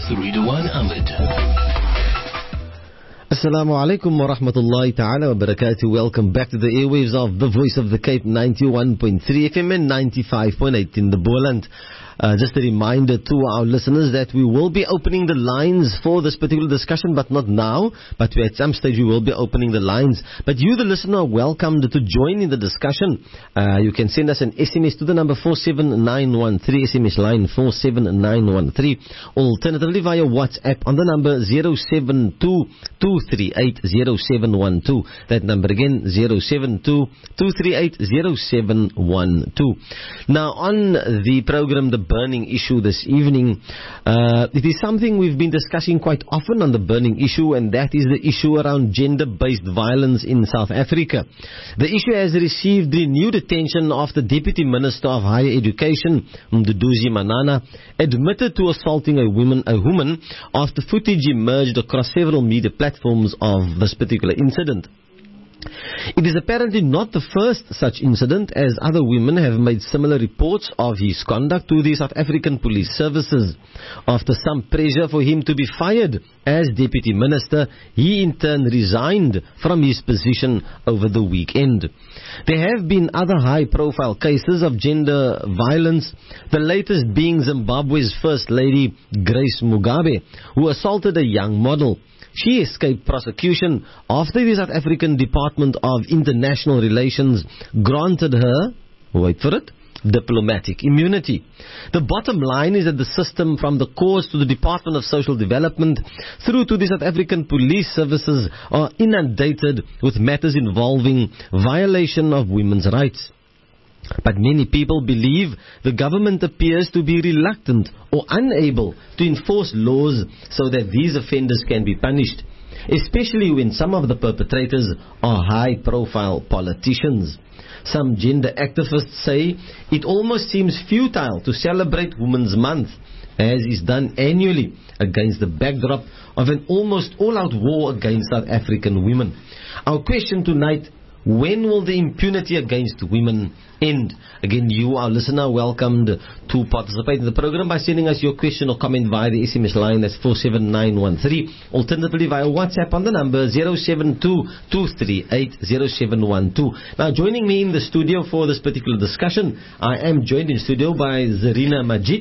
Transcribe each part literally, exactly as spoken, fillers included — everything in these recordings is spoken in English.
Ridwan Ahmed. Assalamu alaikum wa rahmatullahi ta'ala wa barakatuh. Welcome back to the airwaves of the Voice of the Cape, ninety-one point three F M and ninety-five point eight in the Boland. Uh, just a reminder to our listeners that we will be opening the lines for this particular discussion, but not now. But at some stage we will be opening the lines. But you, the listener, are welcomed to join in the discussion. Uh, you can send us an S M S to the number four seven nine one three, S M S line four seven nine one three. Alternatively via WhatsApp on the number zero seven two two three eight zero seven one two. That number again, zero seven two two three eight zero seven one two. Now on the program, the burning issue this evening, uh, it is something we've been discussing quite often on the burning issue, and that is the issue around gender-based violence in South Africa. The issue has received renewed attention after Deputy Minister of Higher Education, Mduduzi Manana, admitted to assaulting a woman, a woman after footage emerged across several media platforms of this particular incident. It is apparently not the first such incident, as other women have made similar reports of his conduct to the South African Police Services. After some pressure for him to be fired as Deputy Minister, he in turn resigned from his position over the weekend. There have been other high-profile cases of gender violence, the latest being Zimbabwe's First Lady, Grace Mugabe, who assaulted a young model. She escaped prosecution after the South African Department of International Relations granted her, wait for it, diplomatic immunity. The bottom line is that the system, from the courts to the Department of Social Development through to the South African Police Services, are inundated with matters involving violation of women's rights. But many people believe the government appears to be reluctant or unable to enforce laws so that these offenders can be punished, especially when some of the perpetrators are high-profile politicians. Some gender activists say it almost seems futile to celebrate Women's Month, as is done annually, against the backdrop of an almost all-out war against South African women. Our question tonight: when will the impunity against women end? Again, you, our listener, welcomed to participate in the program by sending us your question or comment via the S M S line. That's four seven nine one three. Alternatively, via WhatsApp on the number zero seven two two three eight zero seven one two. Now, joining me in the studio for this particular discussion, I am joined in studio by Zarina Majid,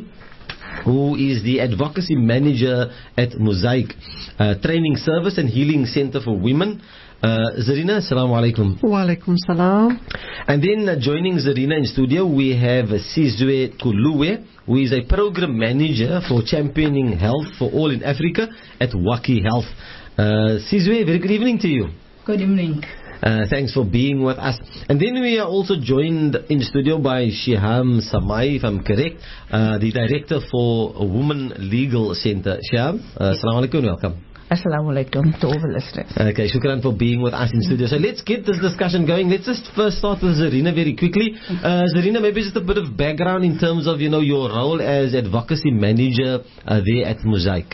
who is the Advocacy Manager at Mosaic uh, Training Service and Healing Center for Women. Uh, Zarina, assalamu alaikum. Wa alaikum salam. And then uh, joining Zarina in studio, we have Sizwe Kuluwe, who is a Program Manager for Championing Health for All in Africa at Waki Health. Uh, Sizwe, very good evening to you. Good evening. Uh, thanks for being with us. And then we are also joined in studio by Shiham Samai, if I'm correct, uh, the Director for Women Legal Center. Shiham, uh, assalamu alaikum, welcome. Assalamu alaikum to all the listeners. Okay, shukran for being with us in studio. So let's get this discussion going. Let's just first start with Zarina very quickly. Uh, Zarina, maybe just a bit of background in terms of, you know, your role as Advocacy Manager uh, there at Mosaic.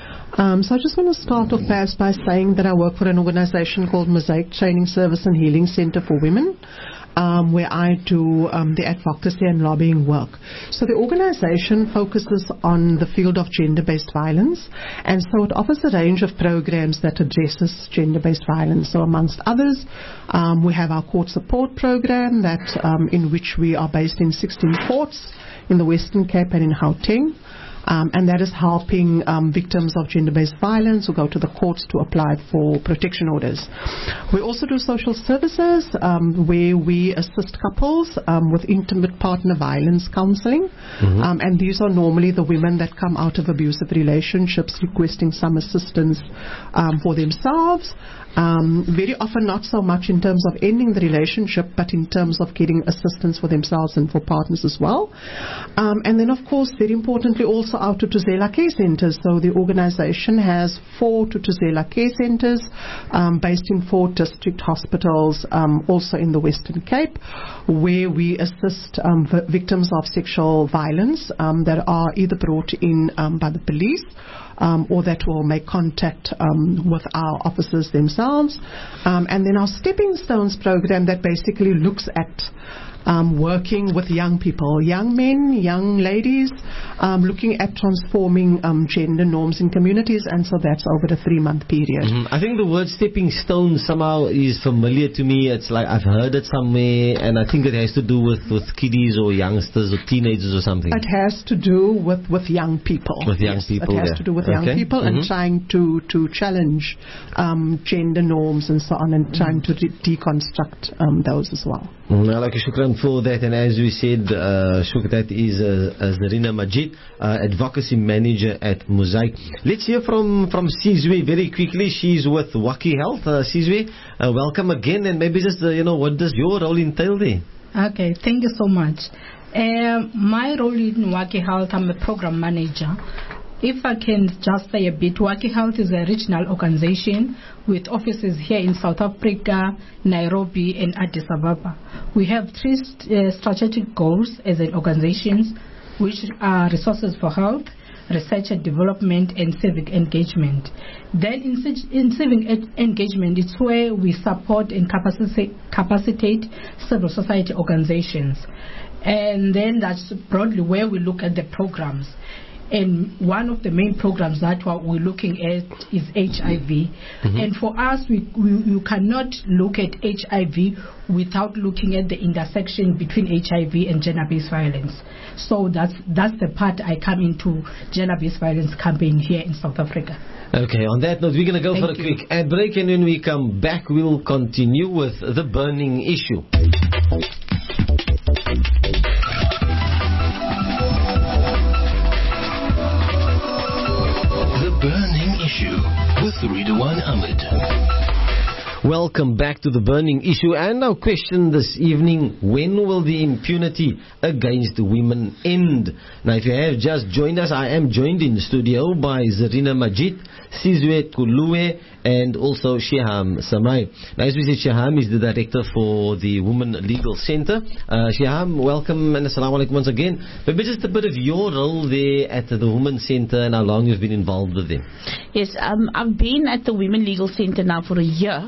Um, so I just want to start off perhaps by saying that I work for an organization called Mosaic Training Service and Healing Center for Women, um, where I do um, the advocacy and lobbying work. So the organization focuses on the field of gender-based violence, and so it offers a range of programs that addresses gender-based violence. So amongst others, um, we have our court support program that um, in which we are based in sixteen courts in the Western Cape and in Gauteng. Um, and that is helping um, victims of gender-based violence who go to the courts to apply for protection orders. We also do social services um, where we assist couples um, with intimate partner violence counseling. Mm-hmm. Um, and these are normally the women that come out of abusive relationships requesting some assistance um, for themselves. Um, very often not so much in terms of ending the relationship, but in terms of getting assistance for themselves and for partners as well. Um, and then, of course, very importantly, also our Thuthuzela Care Centers. So the organization has four Thuthuzela Care Centers um, based in four district hospitals, um, also in the Western Cape, where we assist um, v- victims of sexual violence um, that are either brought in um, by the police Um, or that will make contact um, with our officers themselves. Um, and then our Stepping Stones program that basically looks at um, working with young people, young men, young ladies, um, looking at transforming um, gender norms in communities, and so that's over the three-month period. Mm-hmm. I think the word stepping stone somehow is familiar to me. It's like I've heard it somewhere, and I think it has to do with, with kiddies or youngsters or teenagers or something. It has to do with, with young people. With young yes, people, it has yeah. to do with okay. young people mm-hmm. and trying to, to challenge um, gender norms and so on, and mm-hmm. trying to de- deconstruct um, those as well. Mm, like shukran for that, and as we said, uh, Shuk, that is uh, uh, Zarina Majid, uh, Advocacy Manager at Mosaic. Let's hear from, from Sizwe very quickly. She's with Waki Health. Uh, Sizwe, uh, welcome again, and maybe just, uh, you know, what does your role entail there? Okay, thank you so much. Uh, my role in Waki Health, I'm a program manager. If I can just say a bit, Waki Health is a regional organization with offices here in South Africa, Nairobi, and Addis Ababa. We have three st- uh, strategic goals as an organization, which are resources for health, research and development, and civic engagement. Then in, in civic ed- engagement, it's where we support and capacitate, capacitate civil society organizations. And then that's broadly where we look at the programs. And one of the main programs that what we're looking at is H I V. Mm-hmm. And for us, we, we you cannot look at H I V without looking at the intersection between H I V and gender-based violence. So that's that's the part I come into gender-based violence campaign here in South Africa. Okay, on that note, we're going to go Thank for a you. quick ad break, and when we come back, we'll continue with the burning issue. Burning Issue with Ridwan Ahmed. Welcome back to the burning issue, and our question this evening: when will the impunity against women end? Now, if you have just joined us, I am joined in the studio by Zarina Majid, Sizwe Kulue, and also Sheham Samai. Now, as we said, Sheham is the director for the Women Legal Center. Uh, Sheham, welcome and assalamu alaikum once again. Maybe just a bit of your role there at the Women Center and how long you've been involved with them. Yes, um, I've been at the Women Legal Center now for a year.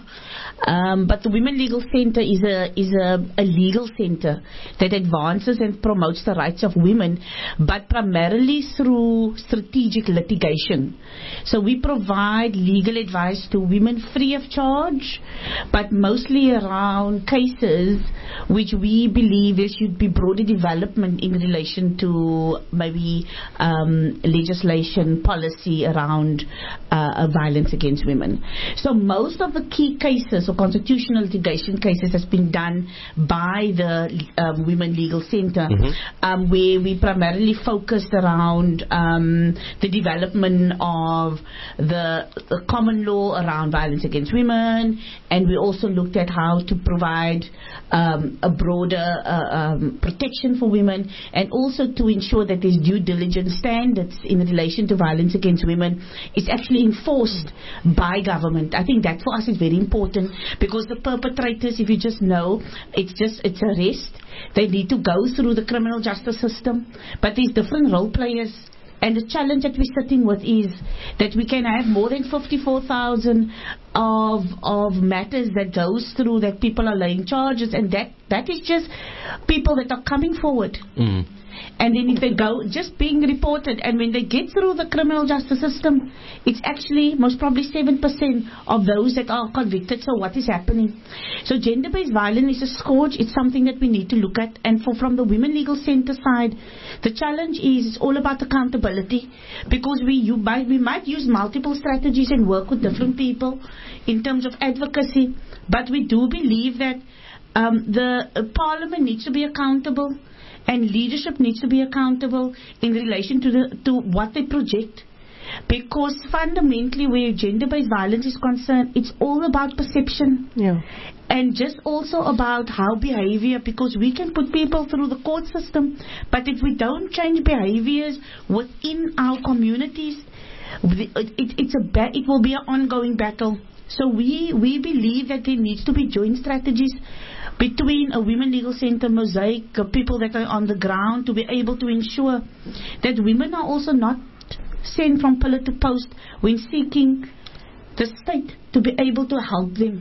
Um, but the Women Legal Center is a is a, a legal center that advances and promotes the rights of women, but primarily through strategic litigation. So we provide legal advice to women free of charge, but mostly around cases which we believe there should be broader development in relation to maybe um, legislation, policy around uh, violence against women. So most of the key cases or constitutional litigation cases has been done by the um, Women Legal Center, mm-hmm. um, where we primarily focused around um, the development of the, the common law around violence against women, and we also looked at how to provide um, a broader uh, um, protection for women, and also to ensure that these due diligence standards in relation to violence against women is actually enforced by government. I think that for us is very important, because the perpetrators, if you just know, it's just it's arrest. They need to go through the criminal justice system, but there's different role players. And the challenge that we're sitting with is that we can have more than fifty-four thousand of of matters that goes through, that people are laying charges, and that that is just people that are coming forward. Mm. And then if they go, just being reported, and when they get through the criminal justice system, it's actually most probably seven percent of those that are convicted. So what is happening? So gender-based violence is a scourge. It's something that we need to look at. And for from the Women Legal Center side, the challenge is it's all about accountability, because we you might, we might use multiple strategies and work with different people in terms of advocacy, but we do believe that um, the uh, Parliament needs to be accountable. And leadership needs to be accountable in relation to the to what they project. Because fundamentally, where gender-based violence is concerned, it's all about perception. Yeah. And just also about how behavior, because we can put people through the court system, but if we don't change behaviors within our communities, it, it, it's a ba- it will be an ongoing battle. So we, we believe that there needs to be joint strategies between a Women Legal Center, Mosaic, uh, people that are on the ground, to be able to ensure that women are also not sent from pillar to post when seeking the state to be able to help them.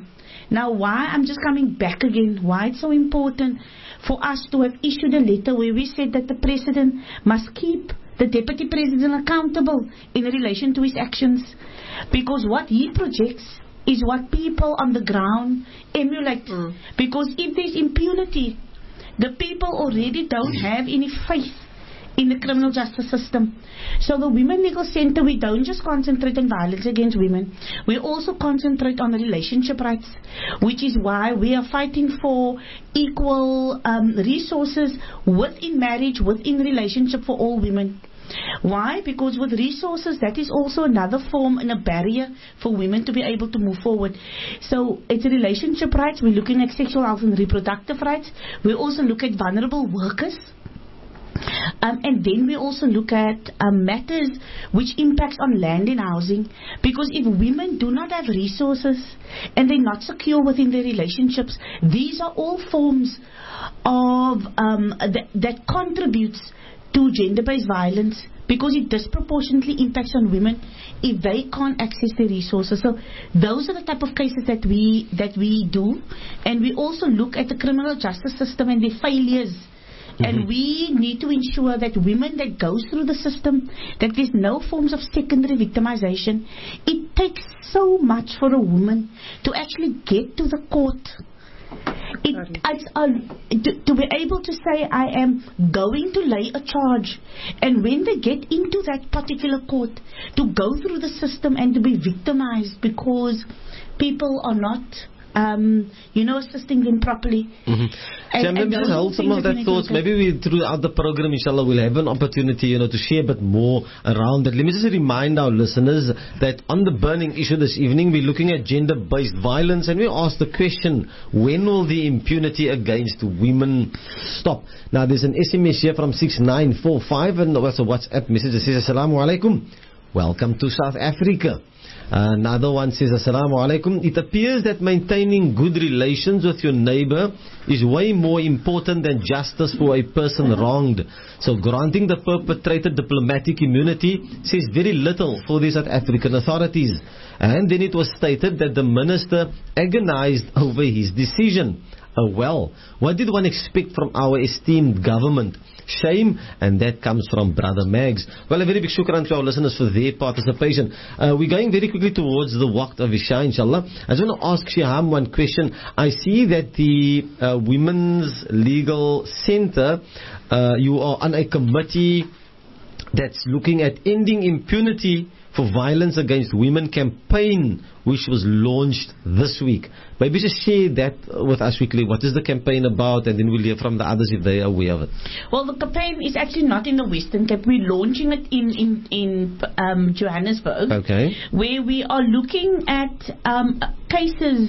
Now, why I'm just coming back again, why it's so important for us to have issued a letter where we said that the president must keep the deputy president accountable in relation to his actions, because what he projects is what people on the ground emulate. Mm. Because if there's impunity, the people already don't have any faith in the criminal justice system. So the Women Legal Center, we don't just concentrate on violence against women, we also concentrate on relationship rights, which is why we are fighting for equal um, resources within marriage, within relationship for all women. Why? Because with resources, that is also another form and a barrier for women to be able to move forward. So it's relationship rights, we're looking at sexual health and reproductive rights, we also look at vulnerable workers. Um, and then we also look at um, matters which impacts on land and housing, because if women do not have resources and they're not secure within their relationships, these are all forms of um, th- that contributes to gender-based violence, because it disproportionately impacts on women if they can't access the resources. So those are the type of cases that we that we do, and we also look at the criminal justice system and their failures. Mm-hmm. And we need to ensure that women that go through the system, that there's no forms of secondary victimization. It takes so much for a woman to actually get to the court. It, it's, uh, to, to be able to say, I am going to lay a charge, and when they get into that particular court, to go through the system and to be victimized because people are not Um, you know, assisting them properly. Mm-hmm. And, so maybe just hold some of that thoughts. Maybe we, throughout the program, inshallah, we'll have an opportunity, you know, to share a bit more around that. Let me just remind our listeners that on the burning issue this evening, we're looking at gender-based violence, and we asked the question, when will the impunity against women stop? Now, there's an S M S here from six nine four five, and also a WhatsApp message that says, Assalamu alaikum. Welcome to South Africa. Uh, another one says, Assalamu alaikum. It appears that maintaining good relations with your neighbor is way more important than justice for a person wronged. So granting the perpetrator diplomatic immunity says very little for the South African authorities. And then it was stated that the minister agonized over his decision. Oh well, what did one expect from our esteemed government? Shame, and that comes from Brother Mags. Well, a very big shukran to our listeners for their participation. Uh, we're going very quickly towards the waqt of Isha, inshallah. I just want to ask Shiham one question. I see that the uh, Women's Legal Center, uh, you are on a committee that's looking at ending impunity for violence against women campaign, which was launched this week. Maybe just share that with us quickly. What is the campaign about? And then we'll hear from the others if they are aware of it. Well, the campaign is actually not in the Western Cape. We're launching it in, in, in um, Johannesburg. Okay. Where we are looking at um, cases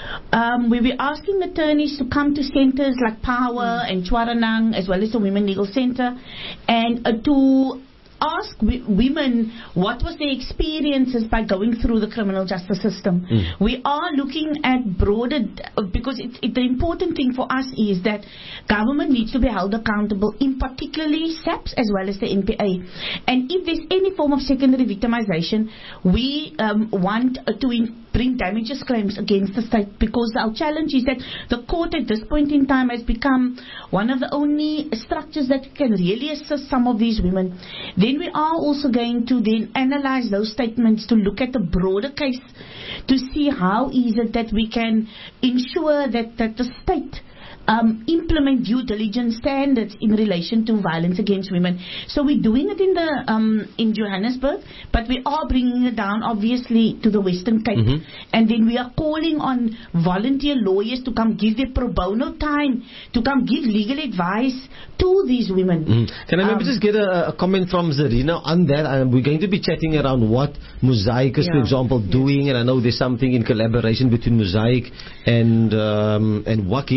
um, where we're asking attorneys to come to centres like Power mm. and Chwaranang, as well as the Women Legal Centre, and uh, to ask w- women what was their experiences by going through the criminal justice system. Mm. We are looking at broader, uh, because it, it, the important thing for us is that government needs to be held accountable, in particularly SAPS as well as the N P A. And if there's any form of secondary victimization, we um, want uh, to in- bring damages claims against the state, because our challenge is that the court at this point in time has become one of the only structures that can really assist some of these women. Then we are also going to then analyze those statements to look at the broader case to see how is it that we can ensure that, that the state Um, implement due diligence standards in relation to violence against women. So we're doing it in the um, in Johannesburg, but we are bringing it down obviously to the Western Cape, mm-hmm. and then we are calling on volunteer lawyers to come give their pro bono time, to come give legal advice to these women. Mm. Can I maybe um, just get a, a comment from Zarina on that? Um, we're going to be chatting around what Mosaic is, yeah. for example, doing, yes. and I know there's something in collaboration between Mosaic and um, and Waki.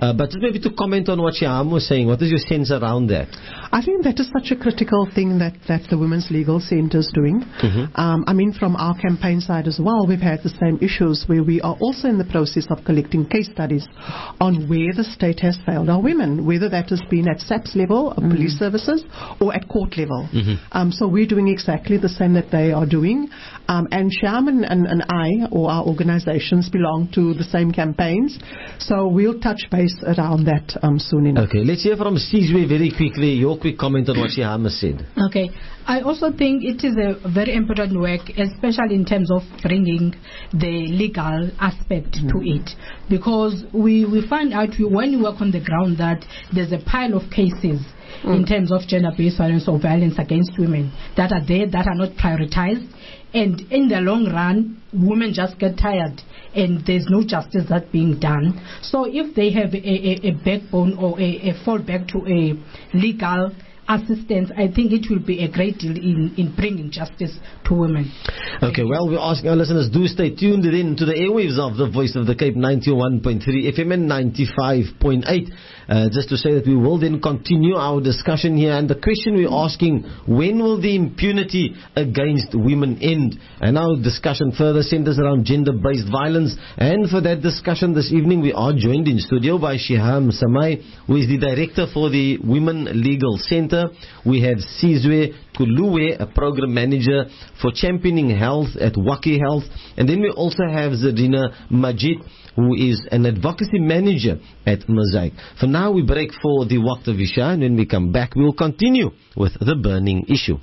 Uh, but just maybe to comment on what Shiham was saying, what is your sense around that? I think that is such a critical thing that, that the Women's Legal Centre is doing. Mm-hmm. Um, I mean, from our campaign side as well, we've had the same issues where we are also in the process of collecting case studies on where the state has failed our women, whether that has been at SAPS level, mm-hmm. police services, or at court level. Mm-hmm. Um, so we're doing exactly the same that they are doing. Um, and Shiham and, and, and I, or our organizations, belong to the same campaigns. So we'll touch base around that um, soon enough. Okay, let's hear from Sizwe very quickly. Your quick comment on what Shiham has said. Okay, I also think it is a very important work, especially in terms of bringing the legal aspect mm. to it, because we, we find out we, when you work on the ground that there's a pile of cases mm. in terms of gender-based violence or violence against women that are there, that are not prioritized, and in the long run, women just get tired and there's no justice that's being done. So if they have a, a, a backbone or a, a fallback to a legal assistance, I think it will be a great deal in, in bringing justice to women. Okay, well, we're asking our listeners, do stay tuned in to the airwaves of the Voice of the Cape, ninety-one point three F M and ninety-five point eight. Uh, just to say that we will then continue our discussion here, and the question we're asking, when will the impunity against women end? And our discussion further centers around gender-based violence, and for that discussion this evening we are joined in studio by Shiham Samai, who is the director for the Women Legal Centre. We have Sizwe Kuluwe, a program manager for championing health at Waki Health, and then we also have Zarina Majid, who is an advocacy manager at Mosaic. For now, we break for the Waqt of Isha, and when we come back, we will continue with the burning issue.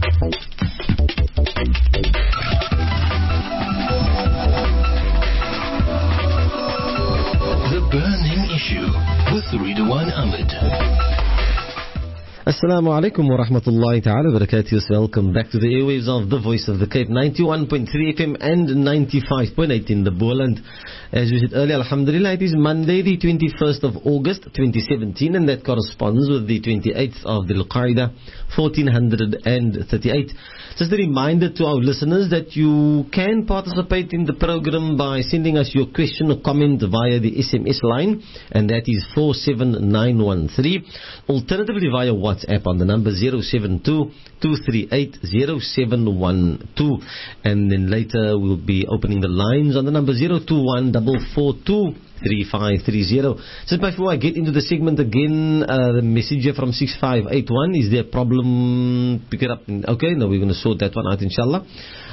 The burning issue with Ridwan Ahmed. Assalamu alaikum wa rahmatullahi ta'ala wa barakatuh. Welcome back to the airwaves of the Voice of the Cape, ninety-one point three F M and ninety-five point eight in the Boland. As we said earlier, alhamdulillah, it is Monday the twenty-first of August twenty seventeen, and that corresponds with the twenty-eighth of the Al-Qaeda fourteen thirty-eight. Just a reminder to our listeners that you can participate in the program by sending us your question or comment via the S M S line, and that is four seven nine one three. Alternatively via WhatsApp on the number zero seven two, two three eight, zero seven one two, and then later we'll be opening the lines on the number zero two one, four four two, three five three zero. Just before I get into the segment again, uh, the message here from six five eight one, is there a problem? Pick it up. Okay, no, we're going to sort that one out, inshallah.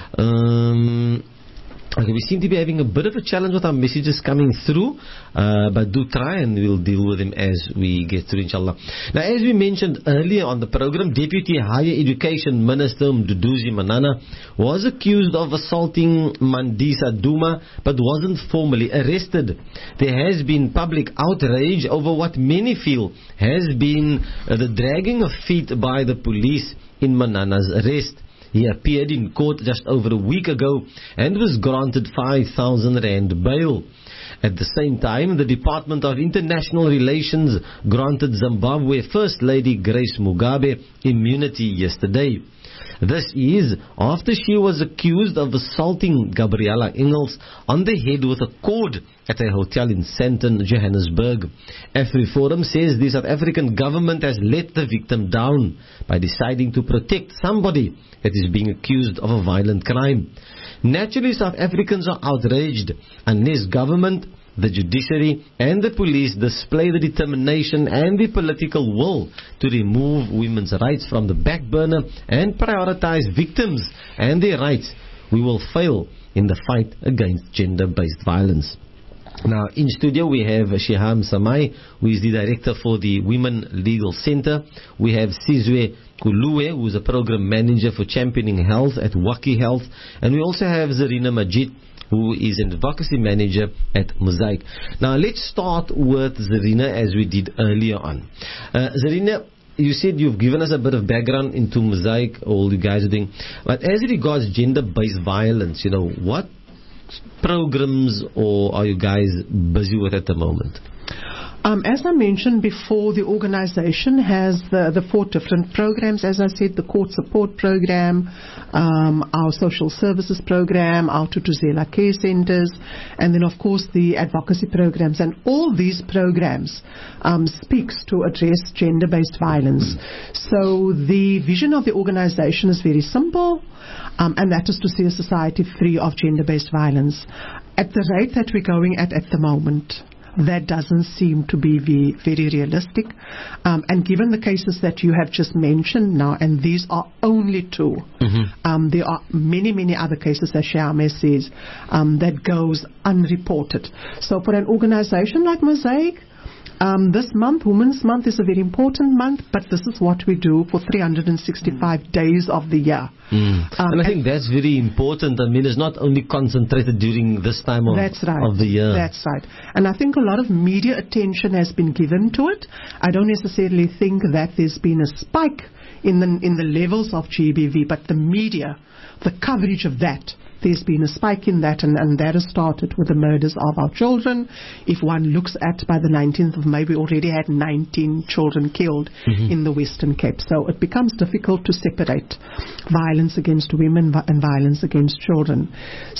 Um, okay, we seem to be having a bit of a challenge with our messages coming through, uh, but do try and we'll deal with them as we get through, inshallah. Now, as we mentioned earlier on the program, Deputy Higher Education Minister Mduduzi Manana was accused of assaulting Mandisa Duma but wasn't formally arrested. There has been public outrage over what many feel has been uh, the dragging of feet by the police in Manana's arrest. He appeared in court just over a week ago and was granted five thousand rand bail. At the same time, the Department of International Relations granted Zimbabwe First Lady Grace Mugabe immunity yesterday. This is after she was accused of assaulting Gabriella Engels on the head with a cord at a hotel in Sandton, Johannesburg. AfriForum says the South African government has let the victim down by deciding to protect somebody that is being accused of a violent crime. Naturally, South Africans are outraged unless government, the judiciary and the police display the determination and the political will to remove women's rights from the back burner and prioritize victims and their rights. We will fail in the fight against gender-based violence. Now, in studio we have Shiham Samai, who is the director for the Women Legal Centre. We have Sizwe Kuluwe, who is a program manager for championing health at Waki Health. And we also have Zarina Majid, who is an advocacy manager at Mosaic. Now, let's start with Zarina as we did earlier on. Uh, Zarina, you said you've given us a bit of background into Mosaic, all you guys are doing. But as regards gender-based violence, you know, what programs or are you guys busy with at the moment? Um, as I mentioned before, the organization has the, the four different programs. As I said, the court support program, um, our social services program, our Tutuzela care centers, and then, of course, the advocacy programs. And all these programs um, speaks to address gender-based violence. So the vision of the organization is very simple, um, and that is to see a society free of gender-based violence. At the rate that we're going at at the moment, that doesn't seem to be very, very realistic. Um, and given the cases that you have just mentioned now, and these are only two, mm-hmm. um, there are many, many other cases, as Shyama says, um, that goes unreported. So for an organization like Mosaic, Um, this month, Women's Month, is a very important month, but this is what we do for three hundred sixty-five mm. days of the year. Mm. Um, and I think that's very important. I mean, it's not only concentrated during this time of, that's right. of the year. That's right. And I think a lot of media attention has been given to it. I don't necessarily think that there's been a spike in the, in the levels of G B V, but the media, the coverage of that, there's been a spike in that, and, and that has started with the murders of our children. If one looks at, by the nineteenth of May, we already had nineteen children killed mm-hmm. in the Western Cape. So it becomes difficult to separate violence against women and violence against children.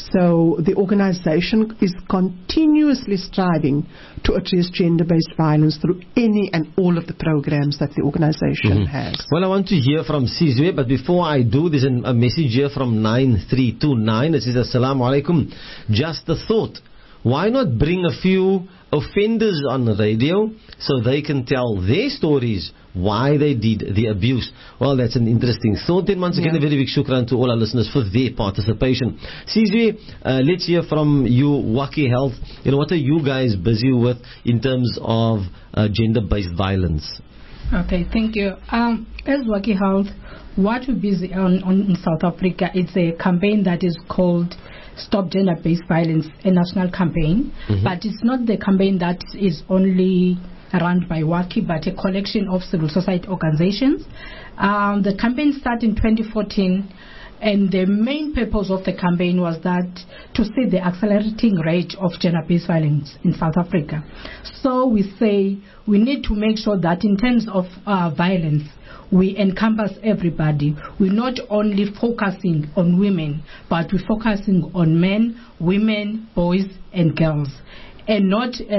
So the organization is continuously striving to address gender-based violence through any and all of the programs that the organization mm-hmm. has. Well, I want to hear from Sizwe, but before I do, there's an, a message here from nine three two nine. It says, Assalamu alaikum. Just a thought. Why not bring a few offenders on the radio so they can tell their stories, why they did the abuse? Well, that's an interesting thought. Then once again, yeah. a very big shukran to all our listeners for their participation. Sizwe, uh, let's hear from you, Waki Health. You know, what are you guys busy with in terms of uh, gender-based violence? Okay, thank you. Um, as Waki Health, what we're busy on, on in South Africa, it's a campaign that is called Stop Gender-Based Violence, a national campaign. Mm-hmm. But it's not the campaign that is only run by Waki, but a collection of civil society organizations. Um, the campaign started in twenty fourteen, and the main purpose of the campaign was that to see the accelerating rate of gender-based violence in South Africa. So we say we need to make sure that in terms of uh, violence, we encompass everybody. We're not only focusing on women, but we're focusing on men, women, boys, and girls, and not uh,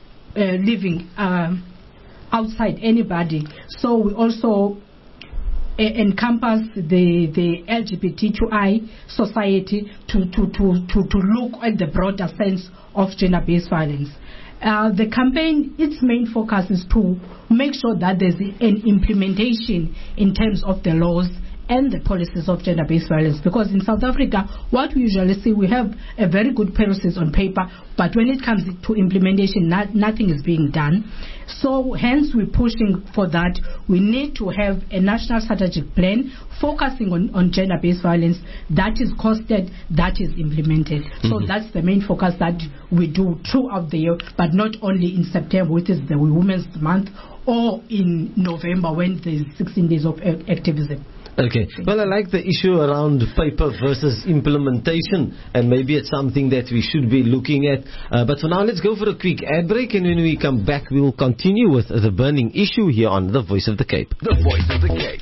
uh, leaving uh, outside anybody. So we also uh, encompass the, the L G B T Q I society to, to, to, to, to look at the broader sense of gender-based violence. Uh, the campaign, its main focus is to make sure that there's an implementation in terms of the laws and the policies of gender-based violence. Because in South Africa, what we usually see, we have a very good policies on paper, but when it comes to implementation, not, nothing is being done. So hence we're pushing for that. We need to have a national strategic plan focusing on, on gender-based violence that is costed, that is implemented. Mm-hmm. So that's the main focus that we do throughout the year, but not only in September, which is the Women's Month, or in November when there's sixteen days of activism. Okay. Well, I like the issue around paper versus implementation, and maybe it's something that we should be looking at. Uh, but for now, let's go for a quick ad break, and when we come back, we will continue with the burning issue here on The Voice of the Cape. The Voice of the Cape.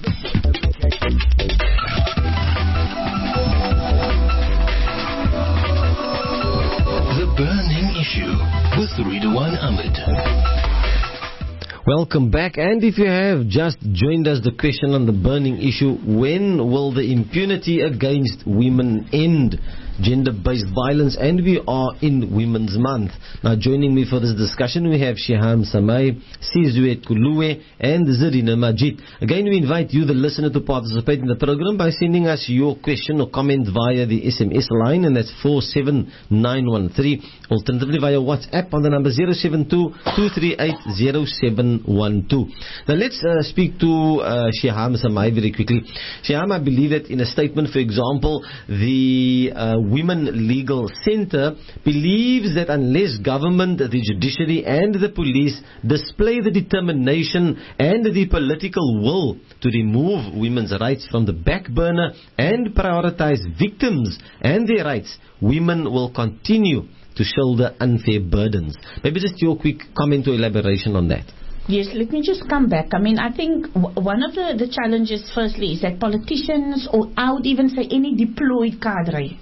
The burning issue with Ridwan Ahmed. Welcome back, and if you have just joined us, the question on the burning issue: when will the impunity against women end? Gender-based violence, and we are in Women's Month. Now, joining me for this discussion, we have Shiham Samay, Sizwe Kulue, and Zarina Majid. Again, we invite you, the listener, to participate in the program by sending us your question or comment via the S M S line, and that's four seven nine one three. Alternatively, via WhatsApp on the number zero seven two, two three eight, zero seven one two. Now, let's uh, speak to uh, Shiham Samay very quickly. Shiham, I believe that in a statement, for example, the uh, Women Legal Center believes that unless government, the judiciary and the police display the determination and the political will to remove women's rights from the back burner and prioritize victims and their rights, women will continue to shoulder unfair burdens. Maybe just your quick comment or elaboration on that. Yes, let me just come back. I mean, I think w- one of the, the challenges, firstly, is that politicians, or I would even say any deployed cadre,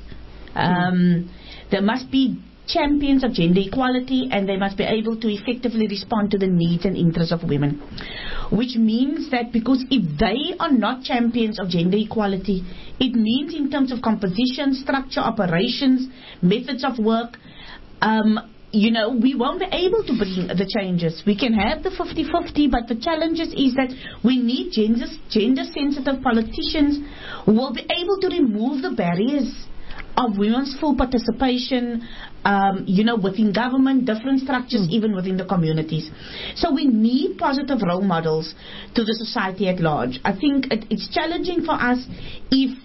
um, there must be champions of gender equality, and they must be able to effectively respond to the needs and interests of women. Which means that because if they are not champions of gender equality, it means in terms of composition, structure, operations, methods of work, um, you know, we won't be able to bring the changes. We can have the fifty-fifty, but the challenges is that we need gender, gender-sensitive politicians who will be able to remove the barriers of women's full participation, um, you know, within government, different structures, mm. even within the communities. So we need positive role models to the society at large. I think it, it's challenging for us if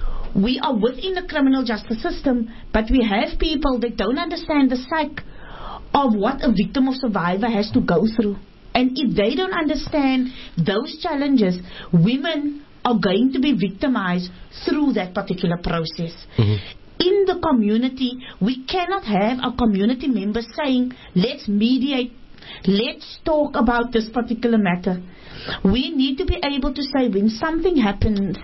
we are within the criminal justice system, but we have people that don't understand the psyche of what a victim or survivor has to go through. And if they don't understand those challenges, women are going to be victimized through that particular process. Mm-hmm. In the community, we cannot have our community members saying, let's mediate, let's talk about this particular matter. We need to be able to say when something happens,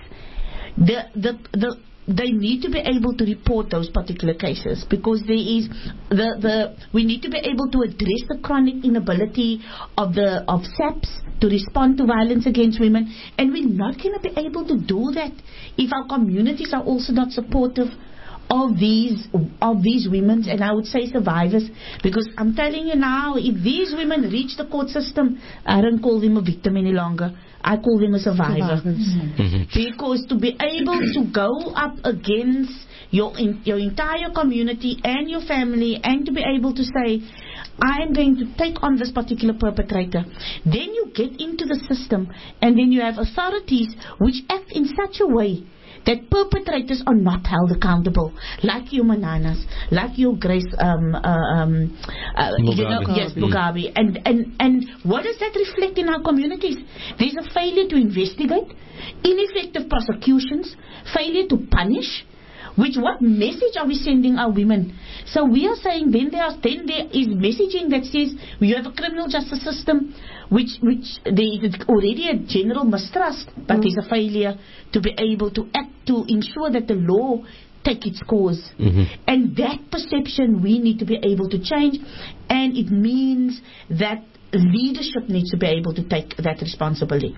the the the they need to be able to report those particular cases, because there is the, the we need to be able to address the chronic inability of the of S A Ps to respond to violence against women, and we're not going to be able to do that if our communities are also not supportive of these of these women, and I would say survivors, because I'm telling you now, if these women reach the court system, I don't call them a victim any longer. I call them a survivor. Mm-hmm. Because to be able to go up against your in, your entire community and your family, and to be able to say, I am going to take on this particular perpetrator, then you get into the system, and then you have authorities which act in such a way that perpetrators are not held accountable, like your Mananas, like your Grace, um, uh, um, uh, you know, yes, Mugabe, and and and what does that reflect in our communities? There's a failure to investigate, ineffective prosecutions, failure to punish. Which what message are we sending our women? So we are saying then there are then there is messaging that says we have a criminal justice system which which there is already a general mistrust, but mm. there's a failure to be able to act to ensure that the law take its course. Mm-hmm. And that perception we need to be able to change, and it means that leadership needs to be able to take that responsibility.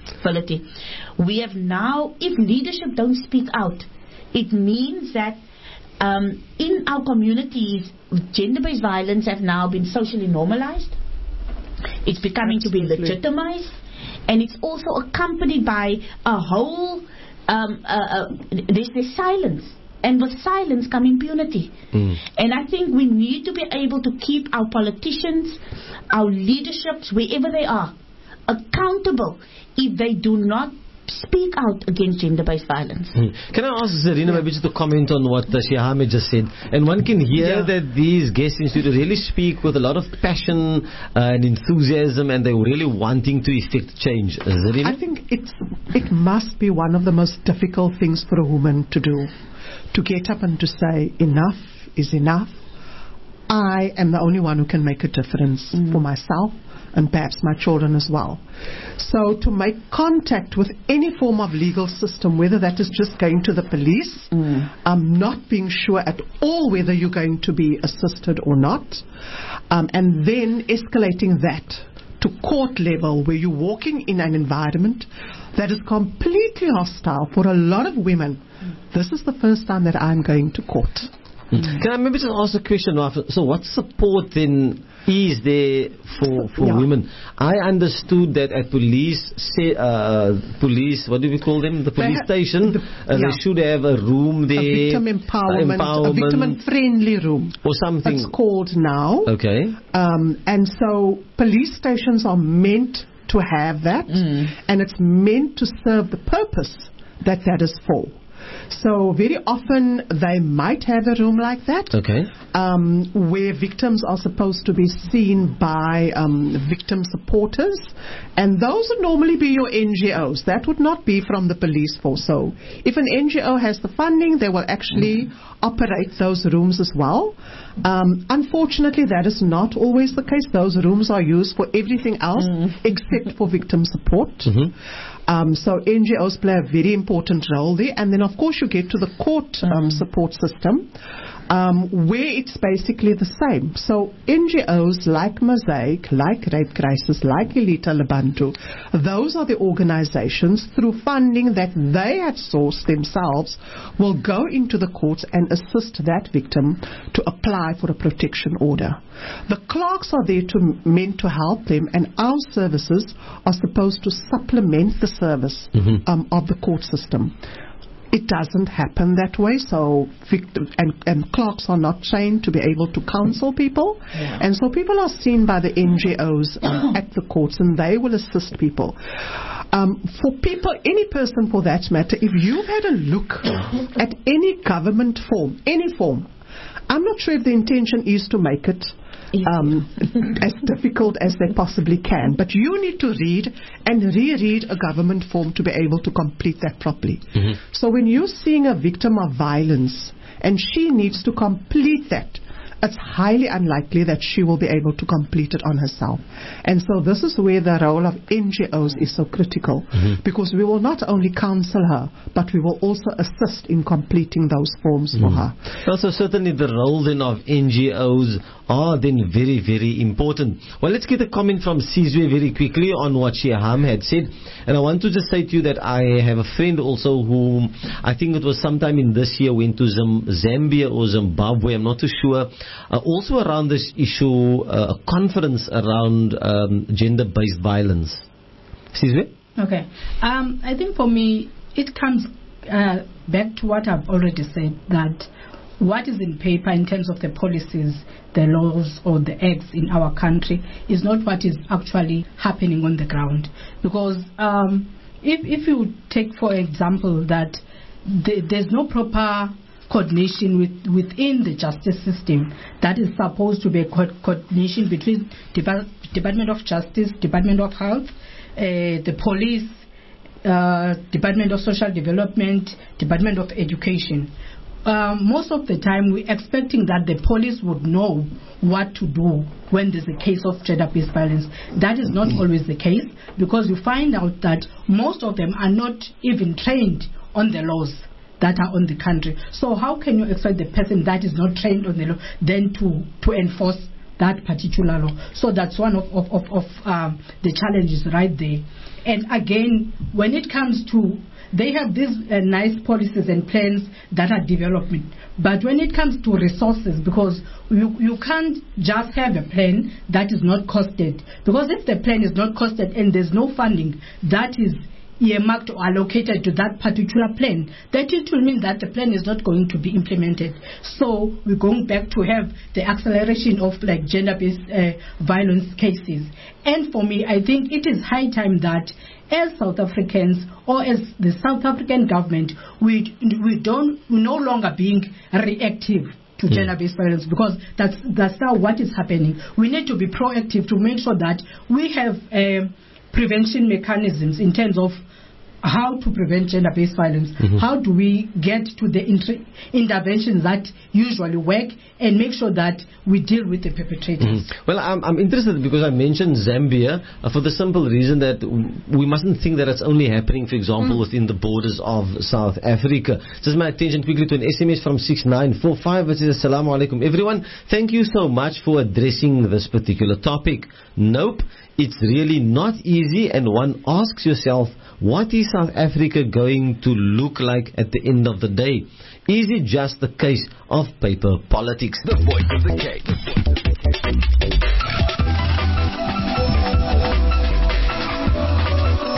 We have now, if leadership don't speak out, it means that um, in our communities, gender-based violence have now been socially normalized. It's becoming Absolutely. to be legitimized, and it's also accompanied by a whole, um, uh, uh, there's this silence. And with silence come impunity. Mm. And I think we need to be able to keep our politicians, our leaderships, wherever they are, accountable if they do not speak out against gender-based violence. Mm. Can I ask Zarina yeah. maybe just to comment on what uh, Sheikh Hamid just said? And one can hear yeah. that these guests in studio really speak with a lot of passion uh, and enthusiasm, and they're really wanting to effect change. Uh, Zarina? I think it's it must be one of the most difficult things for a woman to do, to get up and to say enough is enough. I am the only one who can make a difference mm. for myself and perhaps my children as well. So to make contact with any form of legal system, whether that is just going to the police, mm. um, not being sure at all whether you're going to be assisted or not, um, and then escalating that to court level, where you're walking in an environment that is completely hostile for a lot of women. Mm. This is the first time that I'm going to court. Mm. Can I maybe just ask a question? So what support then is there for, for yeah. women? I understood that at police, say, uh, police, what do we call them? The police ha- station, the, uh, yeah. they should have a room there. A victim empowerment, empowerment. a victim-friendly room. Or something. It's called now. Okay. Um, and so police stations are meant to have that, mm. and it's meant to serve the purpose that that is for. So very often they might have a room like that. Okay. Um, where victims are supposed to be seen by um, victim supporters, and those would normally be your N G Os. That would not be from the police force. So if an N G O has the funding, they will actually mm. operate those rooms as well. Um, unfortunately, that is not always the case. Those rooms are used for everything else mm. except for victim support. Mm-hmm. Um, so N G Os play a very important role there. And then, of course, you get to the court um, support system, um, where it's basically the same. So N G Os like Mosaic, like Rape Crisis, like Elita Labantu, those are the organizations, through funding that they have sourced themselves, will go into the courts and assist that victim to apply for a protection order. The clerks are there to meant to help them, and our services are supposed to supplement the service mm-hmm. um, of the court system. It doesn't happen that way, so victims and, and clerks are not trained to be able to counsel people, yeah. and so people are seen by the N G Os um, at the courts, and they will assist people. Um, for people, any person for that matter, if you've had a look at any government form, any form, I'm not sure if the intention is to make it Um, as difficult as they possibly can, but you need to read and reread a government form to be able to complete that properly. Mm-hmm. So when you're seeing a victim of violence and she needs to complete that, it's highly unlikely that she will be able to complete it on herself. And so this is where the role of N G Os is so critical, mm-hmm. because we will not only counsel her, but we will also assist in completing those forms mm-hmm. for her. Also, certainly the role then of N G Os are then very, very important. Well, let's get a comment from Sizwe very quickly on what Shiham had said. And I want to just say to you that I have a friend also who, I think it was sometime in this year, went to Zam- Zambia or Zimbabwe, I'm not too sure, uh, also around this issue, uh, a conference around um, gender-based violence. Sizwe? Okay. Um, I think for me, it comes uh, back to what I've already said, that what is in paper in terms of the policies, the laws or the acts in our country is not what is actually happening on the ground. Because um, if, if you take, for example, that the, there's no proper coordination with, within the justice system, that is supposed to be a co- coordination between Dep- Department of Justice, Department of Health, uh, the police, uh, Department of Social Development, Department of Education. Um, most of the time we're expecting that the police would know what to do when there's a case of gender-based violence. That is not always the case, because you find out that most of them are not even trained on the laws that are on the country. So how can you expect the person that is not trained on the law then to, to enforce that particular law? So that's one of, of, of, of um, the challenges right there. And again, when it comes to, they have these uh, nice policies and plans that are developing. But when it comes to resources, because you, you can't just have a plan that is not costed. Because if the plan is not costed and there's no funding that is earmarked or allocated to that particular plan, that it will mean that the plan is not going to be implemented. So we're going back to have the acceleration of like gender-based uh, violence cases. And for me, I think it is high time that as South Africans or as the South African government, we we don't we're no longer being reactive to mm. gender-based violence, because that's that's now what is happening. We need to be proactive to make sure that we have uh, prevention mechanisms in terms of how to prevent gender-based violence. Mm-hmm. How do we get to the inter- interventions that usually work and make sure that we deal with the perpetrators? Mm-hmm. Well, I'm, I'm interested because I mentioned Zambia uh, for the simple reason that w- we mustn't think that it's only happening, for example, mm. within the borders of South Africa. Just my attention quickly to an S M S from six nine four five, which says, Assalamu alaikum everyone. Thank you so much for addressing this particular topic. Nope, it's really not easy, and one asks yourself, what is South Africa going to look like at the end of the day? Is it just the case of paper politics? The voice of the Cape.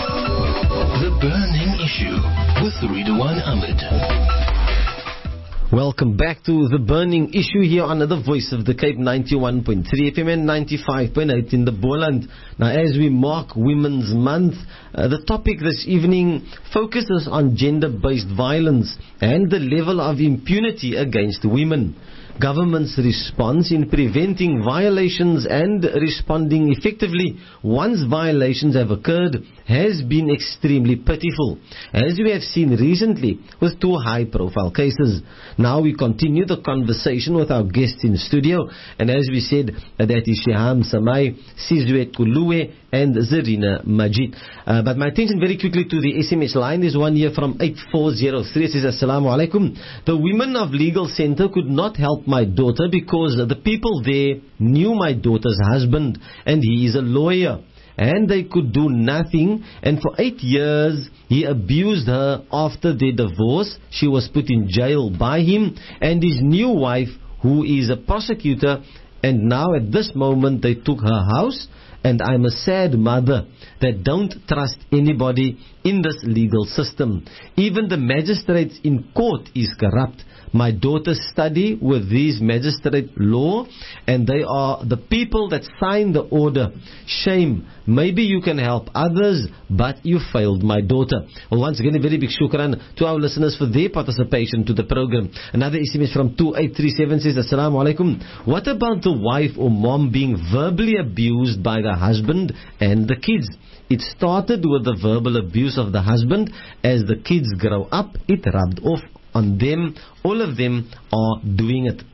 The burning issue with Ridwan Ahmed. Welcome back to the burning issue here on the Voice of the Cape ninety-one point three F M and ninety-five point eight in the Boland. Now, as we mark Women's Month, uh, the topic this evening focuses on gender-based violence and the level of impunity against women. Government's response in preventing violations and responding effectively once violations have occurred has been extremely pitiful, as we have seen recently with two high-profile cases. Now we continue the conversation with our guests in studio, and as we said, uh, that is Shiham Samai, Sizwe Kulue, and Zarina Majid. Uh, but my attention very quickly to the S M S line. There's one here from eight four zero three. It says, Assalamu alaikum. The women of Legal Center could not help my daughter because the people there knew my daughter's husband and he is a lawyer. And they could do nothing, and for eight years he abused her. After their divorce, she was put in jail by him and his new wife, who is a prosecutor, and now at this moment they took her house. And I'm a sad mother that don't trust anybody in this legal system. Even the magistrates in court is corrupt. My daughters study with these magistrate law, and they are the people that sign the order. Shame. Maybe you can help others, but you failed my daughter. Well, once again, a very big shukran to our listeners for their participation to the program. Another S M S from two eight three seven says, Assalamu alaikum. What about the wife or mom being verbally abused by the husband and the kids? It started with the verbal abuse of the husband. As the kids grow up, it rubbed off on them. All of them are doing it.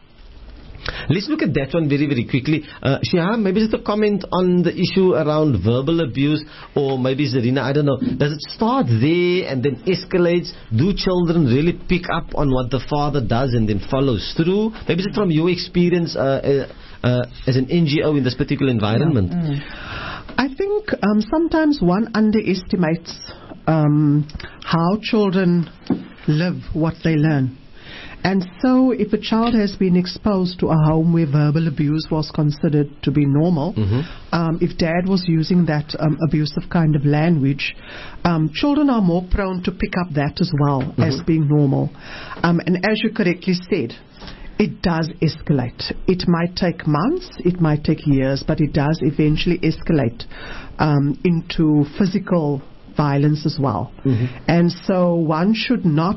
Let's look at that one very, very quickly. Uh, Shiham, maybe just a comment on the issue around verbal abuse, or maybe Zarina, I don't know. Does it start there and then escalates? Do children really pick up on what the father does and then follows through? Maybe just from your experience uh, uh, uh, as an N G O in this particular environment. Yeah. Mm. I think um, sometimes one underestimates um, how children live what they learn. And so if a child has been exposed to a home where verbal abuse was considered to be normal, mm-hmm. um, if dad was using that um, abusive kind of language, um, children are more prone to pick up that as well mm-hmm. as being normal. Um, and as you correctly said, it does escalate. It might take months, it might take years, but it does eventually escalate um, into physical violence as well. Mm-hmm. And so one should not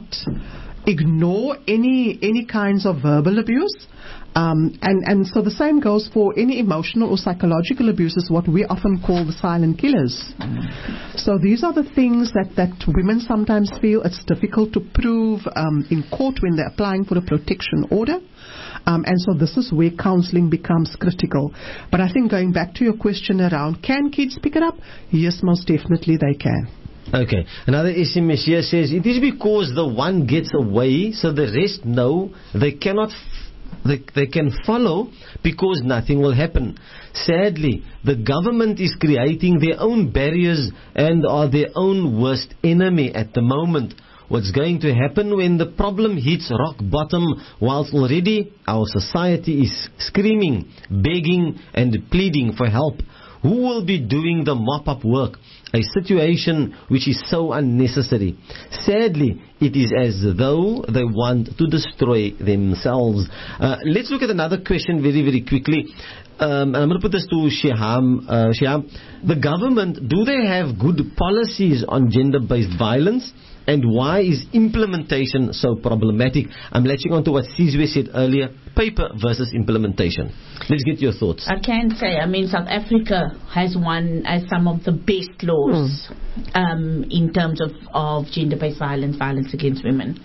ignore any any kinds of verbal abuse. Um, and, and so the same goes for any emotional or psychological abuse, is what we often call the silent killers. Mm. So these are the things that, that women sometimes feel it's difficult to prove um, in court when they're applying for a protection order. Um, and so this is where counseling becomes critical. But I think going back to your question around, can kids pick it up? Yes, most definitely they can. Okay. Another S M S here says, it is because the one gets away, so the rest know they cannot f- They, they can follow because nothing will happen. Sadly, the government is creating their own barriers and are their own worst enemy at the moment. What's going to happen when the problem hits rock bottom, whilst already our society is screaming, begging and pleading for help? Who will be doing the mop-up work? A situation which is so unnecessary. Sadly, it is as though they want to destroy themselves. Uh, let's look at another question very, very quickly. Um, and I'm going to put this to Shiham. Uh, Shiham, the government, do they have good policies on gender-based violence? And why is implementation so problematic? I'm latching on to what Sizwe said earlier, paper versus implementation. Let's get your thoughts. I can say, I mean, South Africa has one as some of the best laws mm. um, in terms of, of gender-based violence, violence against women,